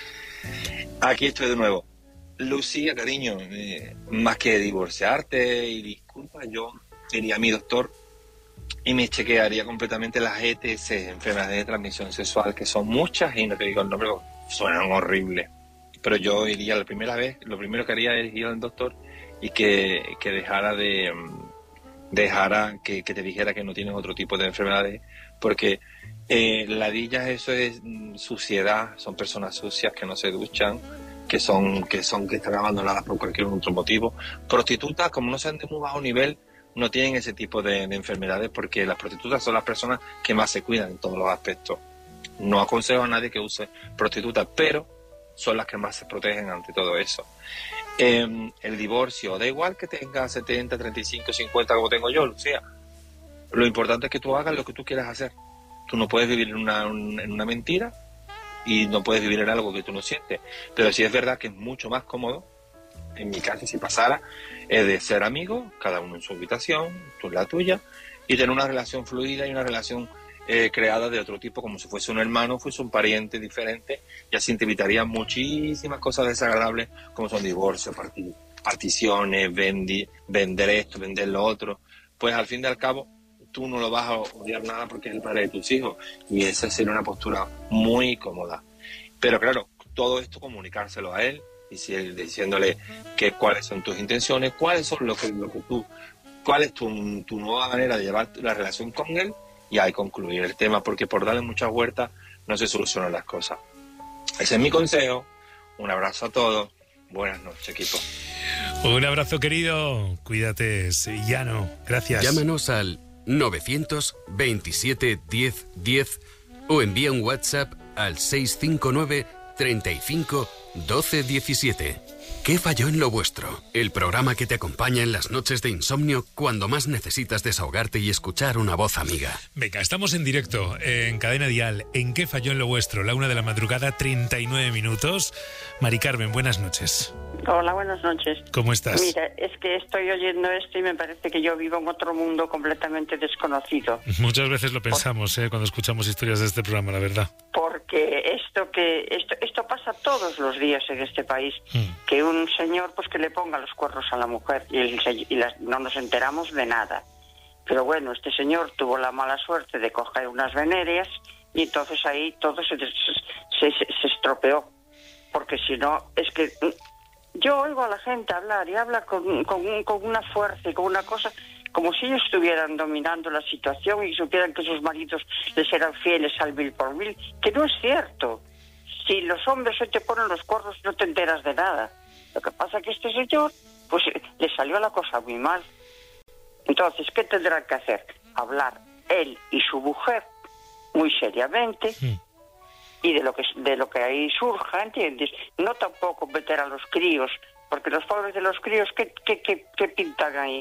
[SPEAKER 13] Aquí estoy de nuevo. Lucía, cariño, eh, más que divorciarte y disculpa, yo iría a mi doctor y me chequearía completamente las E T C, enfermedades de transmisión sexual, que son muchas y no te digo el nombre, suenan horribles. Pero yo iría la primera vez, lo primero que haría es ir al doctor y que, que dejara de dejara que, que te dijera que no tienes otro tipo de enfermedades, porque eh, ladillas, eso es mm, suciedad, son personas sucias que no se duchan, que son que son que están abandonadas por cualquier otro motivo. Prostitutas, como no sean de muy bajo nivel, no tienen ese tipo de, de enfermedades, porque las prostitutas son las personas que más se cuidan en todos los aspectos. No aconsejo a nadie que use prostitutas, pero son las que más se protegen ante todo eso. Eh, el divorcio, da igual que tengas setenta, treinta y cinco, cincuenta como tengo yo, Lucía. Lo importante es que tú hagas lo que tú quieras hacer. Tú no puedes vivir en una, en una mentira y no puedes vivir en algo que tú no sientes. Pero sí es verdad que es mucho más cómodo, en mi caso, si pasara, es de ser amigos, cada uno en su habitación, tú en la tuya, y tener una relación fluida y una relación eh, creada de otro tipo, como si fuese un hermano, fuese un pariente diferente, y así te evitarían muchísimas cosas desagradables, como son divorcios, parti- particiones, vendi- vender esto, vender lo otro. Pues al fin y al cabo, tú no lo vas a odiar nada porque es el padre de tus hijos, y esa sería una postura muy cómoda. Pero claro, todo esto comunicárselo a él, diciéndole que cuáles son tus intenciones, cuáles son lo que, lo que tú, cuál es tu, tu nueva manera de llevar la relación con él, y ahí concluir el tema, porque por darle muchas vueltas no se solucionan las cosas. Ese es mi consejo. Un abrazo a todos. Buenas noches, equipo.
[SPEAKER 2] Un abrazo, querido. Cuídate, sevillano. Gracias.
[SPEAKER 3] Llámanos al novecientos veintisiete diez diez o envía un WhatsApp al seis cinco nueve treinta y cinco doce diecisiete. ¿Qué falló en lo vuestro? El programa que te acompaña en las noches de insomnio cuando más necesitas desahogarte y escuchar una voz amiga.
[SPEAKER 2] Venga, estamos en directo en Cadena Dial. ¿En qué falló en lo vuestro? La una de la madrugada, treinta y nueve minutos. Mari Carmen, buenas noches.
[SPEAKER 14] Hola, buenas noches.
[SPEAKER 2] ¿Cómo estás?
[SPEAKER 14] Mira, es que estoy oyendo esto y me parece que yo vivo en otro mundo completamente desconocido.
[SPEAKER 2] Muchas veces lo pensamos, ¿eh? Cuando escuchamos historias de este programa, la verdad.
[SPEAKER 14] Porque esto que esto esto pasa todos los días en este país, mm. que un señor pues que le ponga los cuernos a la mujer y, el, y las, no nos enteramos de nada. Pero bueno, este señor tuvo la mala suerte de coger unas venerias y entonces ahí todo se, se, se, se estropeó. Porque si no, es que yo oigo a la gente hablar y habla con, con, con una fuerza y con una cosa como si ellos estuvieran dominando la situación y supieran que sus maridos les eran fieles al mil por mil, que no es cierto. Si los hombres hoy te ponen los cuernos no te enteras de nada. Lo que pasa es que este señor, pues le salió la cosa muy mal. Entonces, ¿qué tendrán que hacer? Hablar él y su mujer muy seriamente sí. y de lo que de lo que ahí surja, ¿entiendes? No tampoco meter a los críos, porque los pobres de los críos, ¿qué, qué, qué, qué pintan ahí?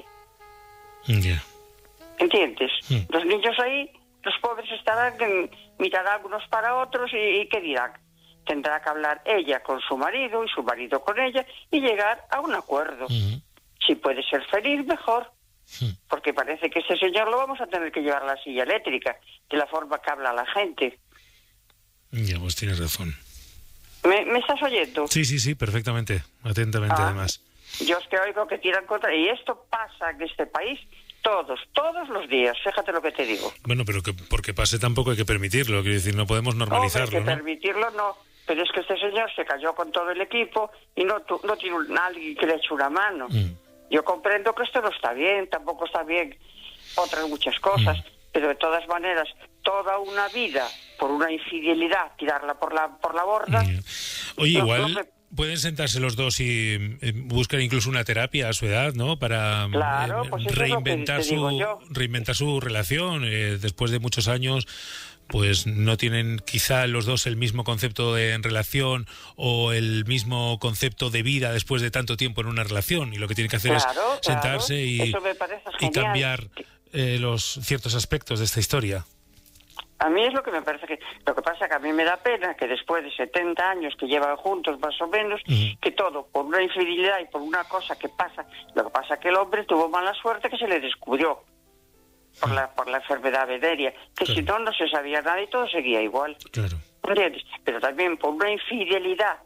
[SPEAKER 2] Yeah.
[SPEAKER 14] ¿Entiendes?
[SPEAKER 2] Sí.
[SPEAKER 14] Los niños ahí, los pobres estarán, mirarán unos para otros y, y ¿qué dirán? Tendrá que hablar ella con su marido y su marido con ella y llegar a un acuerdo. Uh-huh. Si puede ser feliz, mejor. Hmm. Porque parece que ese señor lo vamos a tener que llevar a la silla eléctrica, de la forma que habla la gente.
[SPEAKER 2] Ya, pues tienes razón.
[SPEAKER 14] ¿Me, ¿Me estás oyendo?
[SPEAKER 2] Sí, sí, sí, perfectamente, atentamente ah, además.
[SPEAKER 14] Yo es que oigo que tiran contra... Y esto pasa en este país todos, todos los días, fíjate lo que te digo.
[SPEAKER 2] Bueno, pero que porque pase tampoco hay que permitirlo, quiero decir, no podemos normalizarlo,
[SPEAKER 14] no, hay que
[SPEAKER 2] ¿no?
[SPEAKER 14] permitirlo no, pero es que este señor se cayó con todo el equipo y no, no tiene nadie que le eche una mano. Mm. Yo comprendo que esto no está bien, tampoco está bien otras muchas cosas, mm. pero de todas maneras, toda una vida por una infidelidad, tirarla por la por la borda... Mm.
[SPEAKER 2] Oye,
[SPEAKER 14] no,
[SPEAKER 2] igual...
[SPEAKER 14] No se...
[SPEAKER 2] Pueden sentarse los dos y eh, buscar incluso una terapia a su edad, ¿no? Para
[SPEAKER 14] claro,
[SPEAKER 2] eh,
[SPEAKER 14] pues
[SPEAKER 2] reinventar
[SPEAKER 14] es lo que te
[SPEAKER 2] su
[SPEAKER 14] digo yo.
[SPEAKER 2] reinventar su relación eh, después de muchos años. Pues no tienen quizá los dos el mismo concepto de en relación o el mismo concepto de vida después de tanto tiempo en una relación, y lo que tienen que hacer
[SPEAKER 14] claro,
[SPEAKER 2] es sentarse
[SPEAKER 14] claro.
[SPEAKER 2] y,
[SPEAKER 14] Eso me parece
[SPEAKER 2] y cambiar eh, los ciertos aspectos de esta historia.
[SPEAKER 14] A mí es lo que me parece que... Lo que pasa que a mí me da pena que después de setenta años que llevan juntos más o menos, uh-huh. que todo por una infidelidad y por una cosa que pasa... Lo que pasa que el hombre tuvo mala suerte que se le descubrió por, uh-huh. la, por la enfermedad venérea, que claro. si no, no se sabía nada y todo seguía igual.
[SPEAKER 2] Claro.
[SPEAKER 14] ¿Entiendes? Pero también por una infidelidad,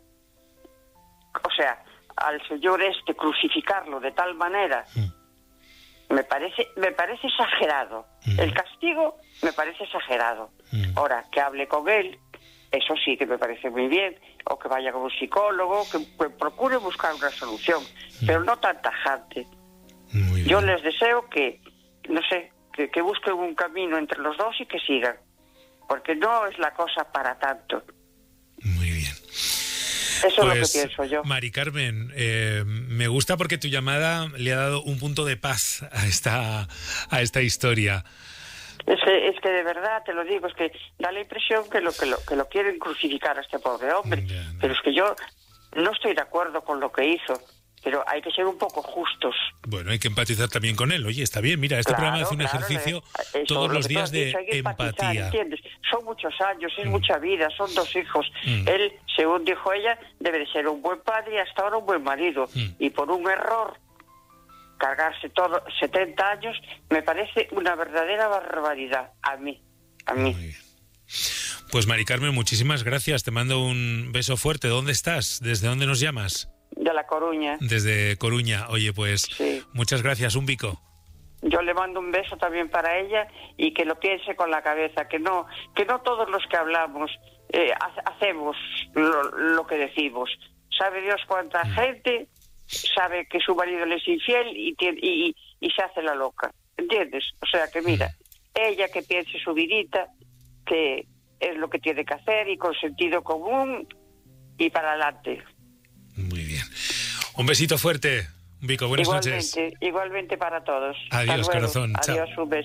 [SPEAKER 14] o sea, al señor este crucificarlo de tal manera... Uh-huh. Me parece, me parece exagerado. Uh-huh. El castigo me parece exagerado. Uh-huh. Ahora, que hable con él, eso sí que me parece muy bien, o que vaya con un psicólogo, que, que procure buscar una solución, uh-huh. pero no tan tajante. Yo les deseo que, no sé, que, que busquen un camino entre los dos y que sigan, porque no es la cosa para tanto.
[SPEAKER 2] Muy bien.
[SPEAKER 14] Eso
[SPEAKER 2] pues,
[SPEAKER 14] es lo que pienso yo.
[SPEAKER 2] Mari Carmen, eh, me gusta porque tu llamada le ha dado un punto de paz a esta a esta historia.
[SPEAKER 14] Es que, es que de verdad, te lo digo, es que da la impresión que lo que lo, que lo quieren crucificar a este pobre hombre. Ya, no. Pero es que yo no estoy de acuerdo con lo que hizo. Pero hay que ser un poco justos.
[SPEAKER 2] Bueno, hay que empatizar también con él. Oye, está bien, mira, este
[SPEAKER 14] claro,
[SPEAKER 2] programa hace un
[SPEAKER 14] claro,
[SPEAKER 2] ejercicio
[SPEAKER 14] eso,
[SPEAKER 2] todos los días de empatía.
[SPEAKER 14] ¿Entiendes? Son muchos años, es mm. mucha vida, son dos hijos.
[SPEAKER 2] Mm.
[SPEAKER 14] Él, según dijo ella, debe de ser un buen padre y hasta ahora un buen marido. Mm. Y por un error, cargarse todo setenta años, me parece una verdadera barbaridad. A mí, a mí.
[SPEAKER 2] Muy bien. Pues Mari Carmen, muchísimas gracias. Te mando un beso fuerte. ¿Dónde estás? ¿Desde dónde nos llamas?
[SPEAKER 14] De La Coruña.
[SPEAKER 2] Desde Coruña. Oye, pues
[SPEAKER 14] sí.
[SPEAKER 2] Muchas gracias. Un bico.
[SPEAKER 14] Yo le mando un beso también para ella y que lo piense con la cabeza, que no que no todos los que hablamos eh, hacemos lo, lo que decimos. Sabe Dios cuánta mm. gente sabe que su marido le es infiel y, y, y se hace la loca. ¿Entiendes? O sea que mira, mm. ella que piense su vidita, que es lo que tiene que hacer y con sentido común y para adelante.
[SPEAKER 2] Muy bien. Un besito fuerte. Un bico, buenas
[SPEAKER 14] igualmente,
[SPEAKER 2] noches.
[SPEAKER 14] Igualmente para todos.
[SPEAKER 2] Adiós, corazón.
[SPEAKER 14] Adiós,
[SPEAKER 2] chao.
[SPEAKER 14] Un beso.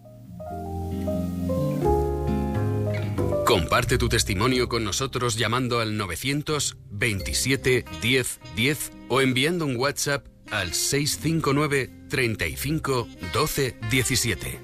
[SPEAKER 3] Comparte tu testimonio con nosotros llamando al novecientos veintisiete diez diez o enviando un WhatsApp al seis cinco nueve treinta y cinco doce diecisiete.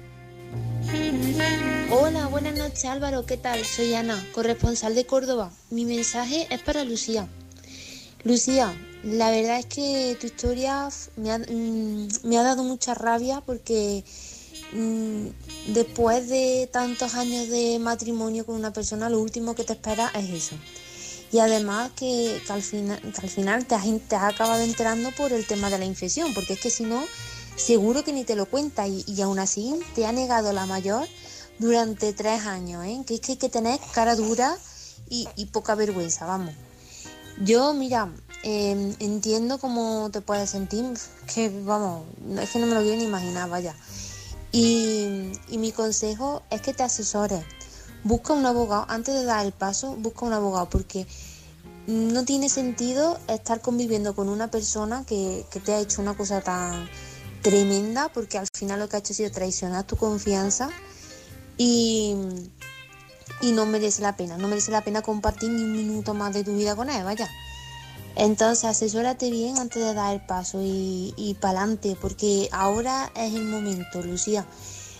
[SPEAKER 15] Hola, buenas noches Álvaro, ¿qué tal? Soy Ana, corresponsal de Córdoba. Mi mensaje es para Lucía. Lucía, la verdad es que tu historia me ha, mmm, me ha dado mucha rabia porque mmm, después de tantos años de matrimonio con una persona, lo último que te espera es eso. Y además que, que, al, final, que al final te has, te has acabado enterando por el tema de la infección, porque es que si no, seguro que ni te lo cuenta y, y aún así te ha negado la mayor durante tres años, ¿eh? Que es que hay que tener cara dura y, y poca vergüenza, vamos. Yo, mira, eh, entiendo cómo te puedes sentir, que vamos, es que no me lo quiero ni imaginar, vaya. Y, y mi consejo es que te asesores. Busca un abogado, antes de dar el paso, busca un abogado, porque no tiene sentido estar conviviendo con una persona que, que te ha hecho una cosa tan tremenda, porque al final lo que ha hecho ha sido traicionar tu confianza y... y no merece la pena, no merece la pena compartir ni un minuto más de tu vida con él, vaya. Entonces asesórate bien antes de dar el paso y, y para adelante, porque ahora es el momento, Lucía.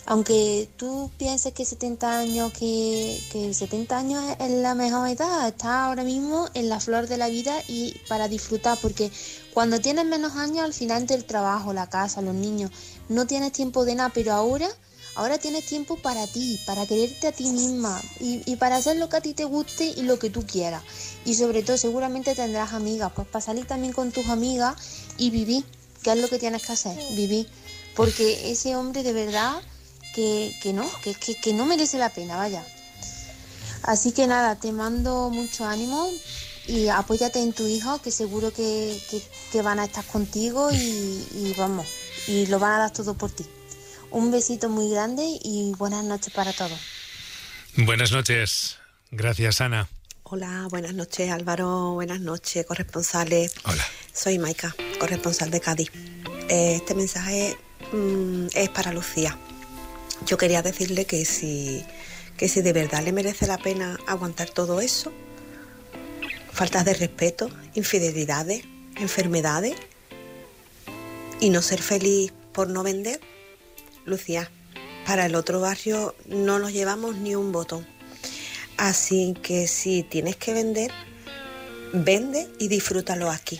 [SPEAKER 15] Aunque tú pienses que setenta años, que, que setenta años es la mejor edad, estás ahora mismo en la flor de la vida y para disfrutar, porque cuando tienes menos años, al final del trabajo, la casa, los niños, no tienes tiempo de nada, pero ahora, ahora tienes tiempo para ti, para quererte a ti misma y, y para hacer lo que a ti te guste y lo que tú quieras. Y sobre todo, seguramente tendrás amigas, pues para salir también con tus amigas y vivir, que es lo que tienes que hacer, vivir. Porque ese hombre de verdad que, que no, que, que, que no merece la pena, vaya. Así que nada, te mando mucho ánimo y apóyate en tu hijo, que seguro que, que, que van a estar contigo y, y vamos, y lo van a dar todo por ti. Un besito muy grande y buenas noches para todos.
[SPEAKER 2] Buenas noches. Gracias, Ana.
[SPEAKER 16] Hola, buenas noches, Álvaro. Buenas noches, corresponsales.
[SPEAKER 2] Hola.
[SPEAKER 16] Soy Maika, corresponsal de Cádiz. Este mensaje mmm, es para Lucía. Yo quería decirle que si, que si de verdad le merece la pena aguantar todo eso, faltas de respeto, infidelidades, enfermedades, y no ser feliz por no vender, Lucía, para el otro barrio no nos llevamos ni un botón. Así que si tienes que vender, vende y disfrútalo aquí.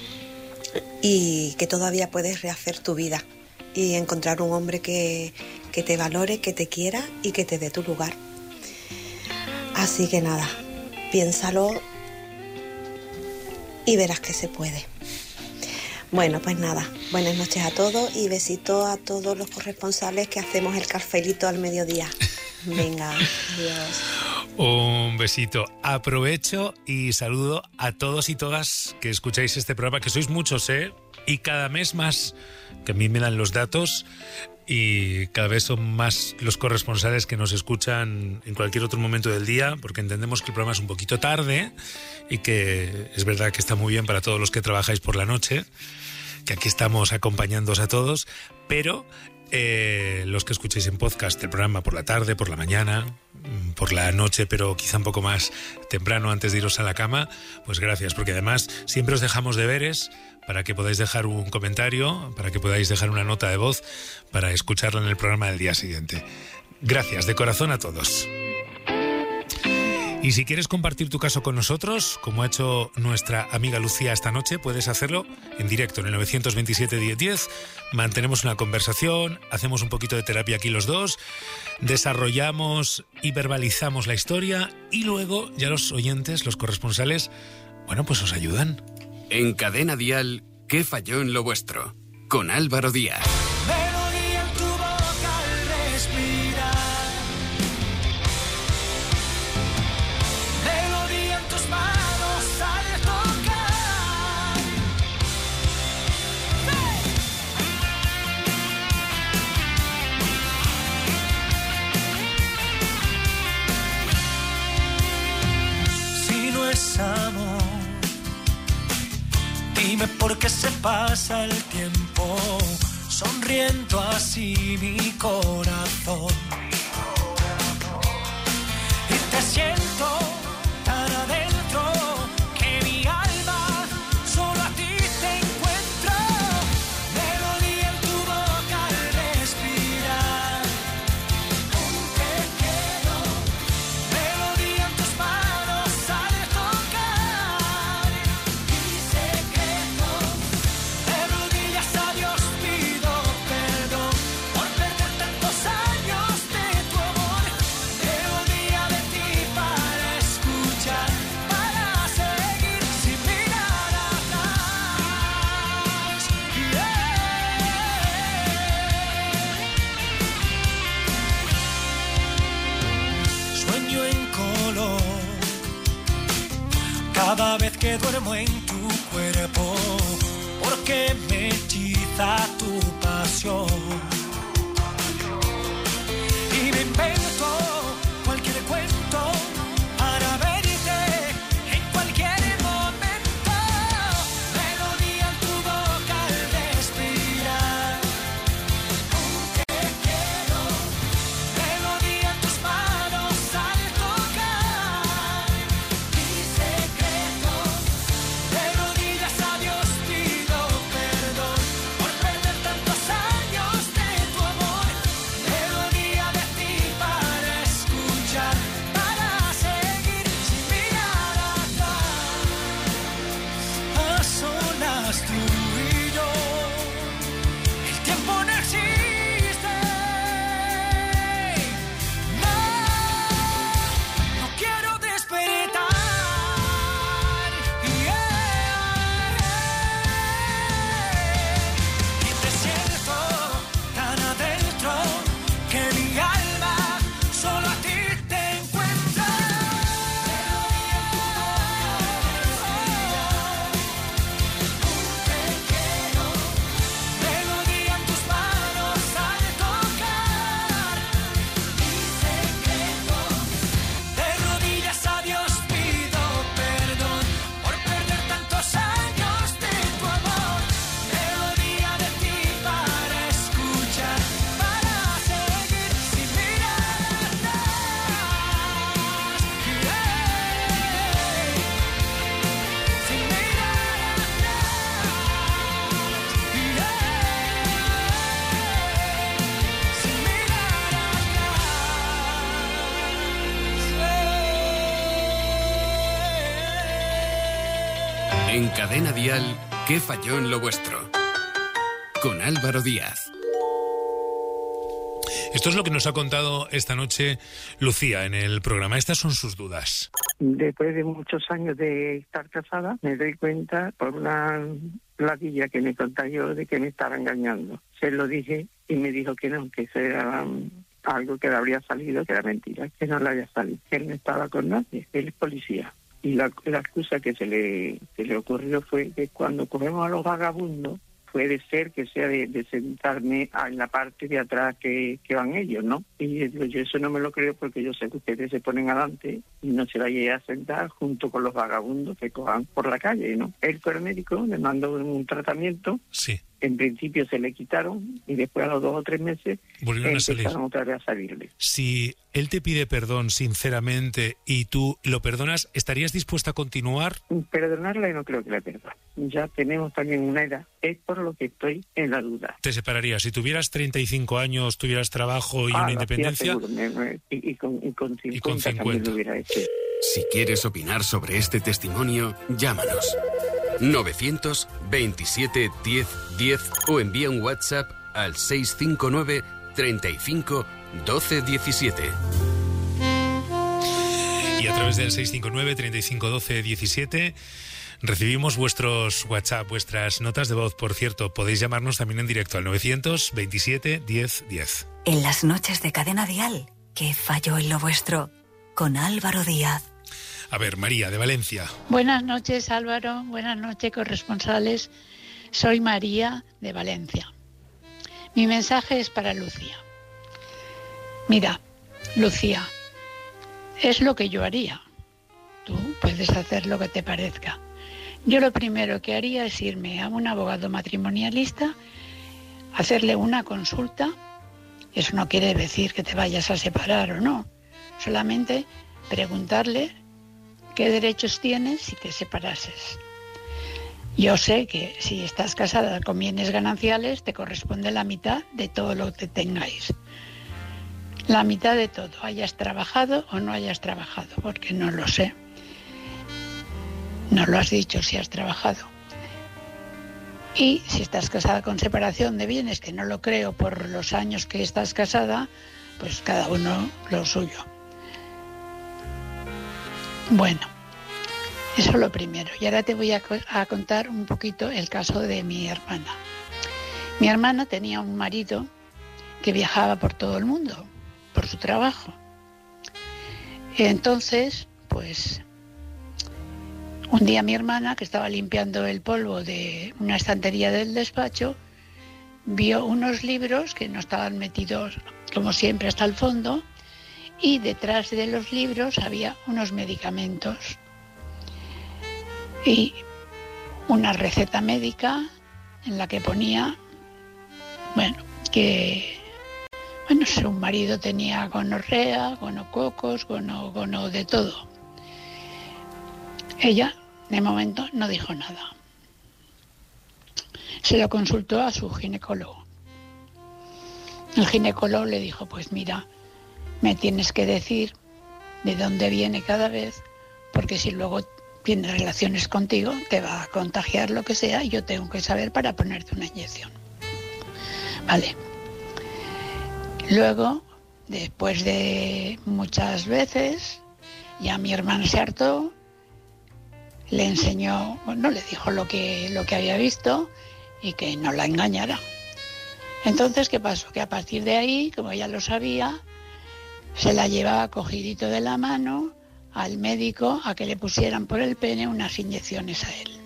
[SPEAKER 16] Y que todavía puedes rehacer tu vida y encontrar un hombre que, que te valore, que te quiera y que te dé tu lugar. Así que nada, piénsalo y verás que se puede. Bueno, pues nada, buenas noches a todos y besitos a todos los corresponsales que hacemos el cafelito al mediodía. Venga, adiós.
[SPEAKER 2] Un besito. Aprovecho y saludo a todos y todas que escucháis este programa, que sois muchos, ¿eh? Y cada mes más, que a mí me dan los datos, y cada vez son más los corresponsales que nos escuchan en cualquier otro momento del día, porque entendemos que el programa es un poquito tarde y que es verdad que está muy bien para todos los que trabajáis por la noche, que aquí estamos acompañándoos a todos, pero eh, los que escucháis en podcast el programa por la tarde, por la mañana, por la noche, pero quizá un poco más temprano antes de iros a la cama, pues gracias, porque además siempre os dejamos deberes para que podáis dejar un comentario, para que podáis dejar una nota de voz para escucharla en el programa del día siguiente. Gracias de corazón a todos. Y si quieres compartir tu caso con nosotros, como ha hecho nuestra amiga Lucía esta noche, puedes hacerlo en directo en el nueve dos siete, diez diez. Mantenemos una conversación, hacemos un poquito de terapia aquí los dos, desarrollamos y verbalizamos la historia y luego ya los oyentes, los corresponsales, bueno, pues os ayudan.
[SPEAKER 3] En Cadena Dial, ¿qué falló en lo vuestro? Con Álvaro Díaz.
[SPEAKER 4] Melodía en tu boca al respirar, melodía en tus manos al tocar. Si no es amor, dime por qué se pasa el tiempo sonriendo así mi corazón. Y te siento tan adentro que mi alma solo a ti te encuentro. Melodía en tu boca al respirar, te quiero. Melodía en tus manos al tocar. Mi secreto, de rodillas a Dios pido perdón por perder tantos años de tu amor. Melodía de ti para escuchar, para seguir sin mirar atrás. Sueño en color cada vez que duermo en tu cuerpo, porque me hechiza tu pasión. Y me invento cualquier cuento para verte en cualquier momento. Melodía en tu boca al respirar, te quiero. Melodía en tus manos al tocar. Mi secreto, de rodillas a Dios pido perdón por perder tantos años
[SPEAKER 3] En Cadena Dial, ¿qué falló en lo vuestro? Con Álvaro Díaz.
[SPEAKER 2] Esto es lo que nos ha contado esta noche Lucía en el programa. Estas son sus dudas.
[SPEAKER 5] Después de muchos años de estar casada, me doy cuenta por una ladilla que me contagió de que me estaba engañando. Se lo dije y me dijo que no, que eso era um, algo que le habría salido, que era mentira, que no le había salido, que él no estaba con nadie, él es policía. Y la, la excusa que se le, se le ocurrió fue que cuando cogemos a los vagabundos, puede ser que sea de, de sentarme en la parte de atrás que, que van ellos, ¿no? Y yo, yo eso no me lo creo porque yo sé que ustedes se ponen adelante y no se vayan a sentar junto con los vagabundos que cojan por la calle, ¿no? El médico le mandó un tratamiento.
[SPEAKER 2] Sí.
[SPEAKER 5] En principio se le quitaron y después a los dos o tres meses
[SPEAKER 2] volvieron a salir.
[SPEAKER 5] Otra vez a salirle.
[SPEAKER 2] Si él te pide perdón sinceramente y tú lo perdonas, ¿estarías dispuesta a continuar?
[SPEAKER 5] Perdonarle no creo que le perdone. Ya tenemos también una edad. Es por lo que estoy en la duda.
[SPEAKER 2] ¿Te separarías? Si tuvieras treinta y cinco años, tuvieras trabajo y ah, una independencia...
[SPEAKER 5] Seguro, me, me, y, y, con, y con cincuenta, y con cincuenta. También lo hubiera hecho.
[SPEAKER 3] Si quieres opinar sobre este testimonio, llámanos. novecientos veintisiete diez diez o envía un WhatsApp al seis cinco nueve treinta y cinco doce diecisiete.
[SPEAKER 2] Y a través del seis cinco nueve treinta y cinco doce diecisiete recibimos vuestros WhatsApp, vuestras notas de voz. Por cierto, podéis llamarnos también en directo al novecientos veintisiete diez diez.
[SPEAKER 7] En las noches de Cadena Dial, ¿qué falló en lo vuestro? Con Álvaro Díaz.
[SPEAKER 2] A ver, María, de Valencia.
[SPEAKER 17] Buenas noches, Álvaro. Buenas noches, corresponsales. Soy María, de Valencia. Mi mensaje es para Lucía. Mira, Lucía, es lo que yo haría. Tú puedes hacer lo que te parezca. Yo lo primero que haría es irme a un abogado matrimonialista, hacerle una consulta. Eso no quiere decir que te vayas a separar o no. Solamente preguntarle qué derechos tienes si te separases. Yo sé que si estás casada con bienes gananciales te corresponde la mitad de todo lo que tengáis. La mitad de todo, hayas trabajado o no hayas trabajado, porque no lo sé. No lo has dicho si has trabajado. Y si estás casada con separación de bienes, que no lo creo por los años que estás casada, pues cada uno lo suyo. Bueno, eso es lo primero. Y ahora te voy a, a contar un poquito el caso de mi hermana. Mi hermana tenía un marido que viajaba por todo el mundo, por su trabajo. Entonces, pues, un día mi hermana, que estaba limpiando el polvo de una estantería del despacho, vio unos libros que no estaban metidos, como siempre, hasta el fondo, y detrás de los libros había unos medicamentos y una receta médica en la que ponía, bueno, que bueno, su marido tenía gonorrea, gonococos, gono, gono de todo. Ella, de momento, no dijo nada. Se lo consultó a su ginecólogo. El ginecólogo le dijo, pues mira, me tienes que decir de dónde viene cada vez, porque si luego tienes relaciones contigo, te va a contagiar lo que sea y yo tengo que saber para ponerte una inyección. Vale. Luego, después de muchas veces, ya mi hermana se hartó, le enseñó, bueno, le dijo lo que, lo que había visto y que no la engañara. Entonces, ¿qué pasó? Que a partir de ahí, como ella lo sabía, se la llevaba cogidito de la mano al médico a que le pusieran por el pene unas inyecciones a él.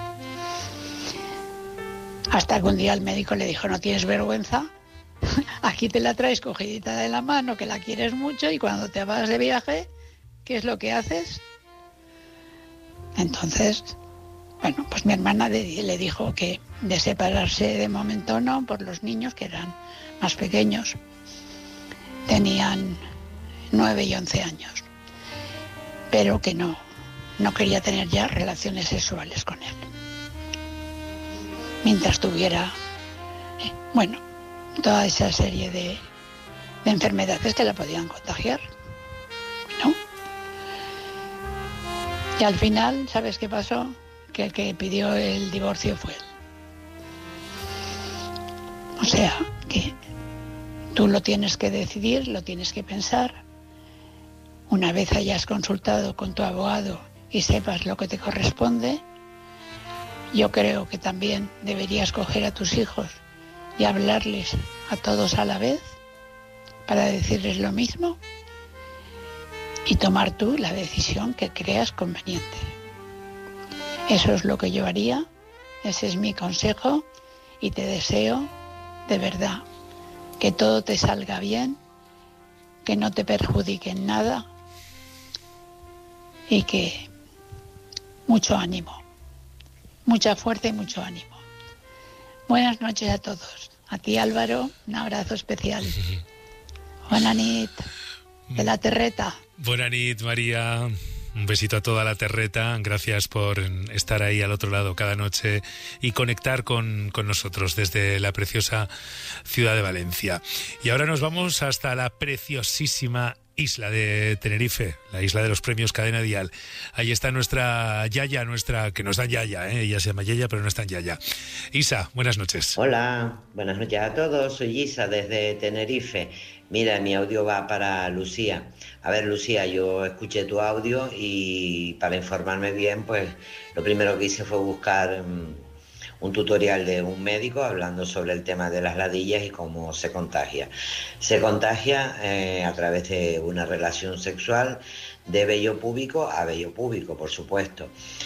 [SPEAKER 17] Hasta que un día el médico le dijo, no tienes vergüenza, aquí te la traes cogidita de la mano, que la quieres mucho, y cuando te vas de viaje, ¿qué es lo que haces? Entonces, bueno, pues mi hermana le dijo que de separarse de momento no, por los niños que eran más pequeños. Tenían nueve y once años, pero que no, no quería tener ya relaciones sexuales con él. Mientras tuviera, eh, bueno, toda esa serie de, de enfermedades que la podían contagiar, ¿no? Y al final, ¿sabes qué pasó? que el que pidió el divorcio fue él. O sea, que tú lo tienes que decidir, lo tienes que pensar. Una vez hayas consultado con tu abogado y sepas lo que te corresponde, yo creo que también deberías coger a tus hijos y hablarles a todos a la vez para decirles lo mismo y tomar tú la decisión que creas conveniente. Eso es lo que yo haría, ese es mi consejo y te deseo de verdad que todo te salga bien, que no te perjudique en nada y que mucho ánimo, mucha fuerza y mucho ánimo. Buenas noches a todos. A ti, Álvaro, un abrazo especial. Buena nit, de la terreta.
[SPEAKER 2] Buena nit, María. Un besito a toda la terreta. Gracias por estar ahí al otro lado cada noche y conectar con, con nosotros desde la preciosa ciudad de Valencia. Y ahora nos vamos hasta la preciosísima isla de Tenerife, la isla de los premios Cadena Dial. Ahí está nuestra Yaya, nuestra, que no es tan Yaya, ¿eh? Ella se llama Yaya, pero no es tan Yaya. Isa, buenas noches.
[SPEAKER 18] Hola, buenas noches a todos. Soy Isa desde Tenerife. Mira, mi audio va para Lucía. A ver, Lucía, yo escuché tu audio y para informarme bien, pues lo primero que hice fue buscar um, un tutorial de un médico hablando sobre el tema de las ladillas y cómo se contagia. Se contagia eh, a través de una relación sexual de vello púbico a vello púbico, por supuesto.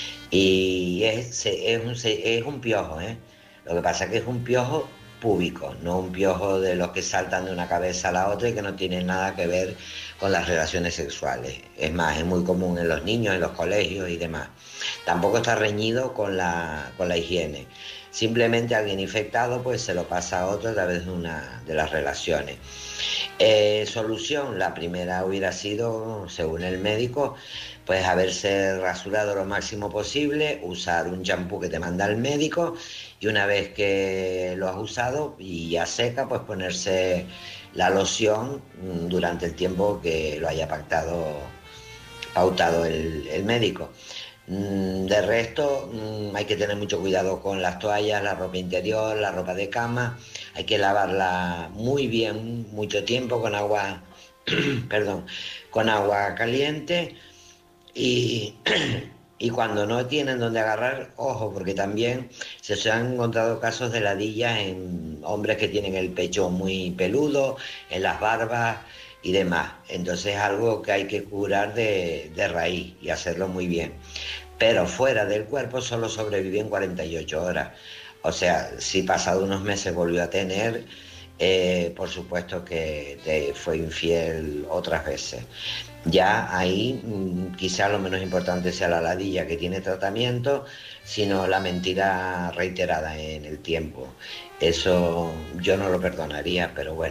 [SPEAKER 18] Y es, es, un, es un piojo, ¿eh? Lo que pasa es que es un piojo púbico, no un piojo de los que saltan de una cabeza a la otra y que no tienen nada que ver con las relaciones sexuales. Es más, es muy común en los niños, en los colegios y demás. Tampoco está reñido con la, con la higiene. Simplemente alguien infectado pues se lo pasa a otro a través de una de las relaciones. Eh, solución, la primera hubiera sido, según el médico, pues haberse rasurado lo máximo posible, usar un champú que te manda el médico y una vez que lo has usado y ya seca, pues ponerse la loción durante el tiempo que lo haya pactado, pautado el, el médico. De resto, hay que tener mucho cuidado con las toallas, la ropa interior, la ropa de cama. Hay que lavarla muy bien, mucho tiempo con agua, perdón, con agua caliente y, y cuando no tienen donde agarrar, ojo, porque también se han encontrado casos de ladillas en hombres que tienen el pecho muy peludo, en las barbas y demás. Entonces es algo que hay que curar de, de raíz y hacerlo muy bien. Pero fuera del cuerpo solo sobreviven cuarenta y ocho horas. O sea, si pasado unos meses volvió a tener, eh, por supuesto que te fue infiel otras veces. Ya ahí mmm, quizá lo menos importante sea la ladilla que tiene tratamiento, sino la mentira reiterada en el tiempo. Eso yo no lo perdonaría, pero bueno.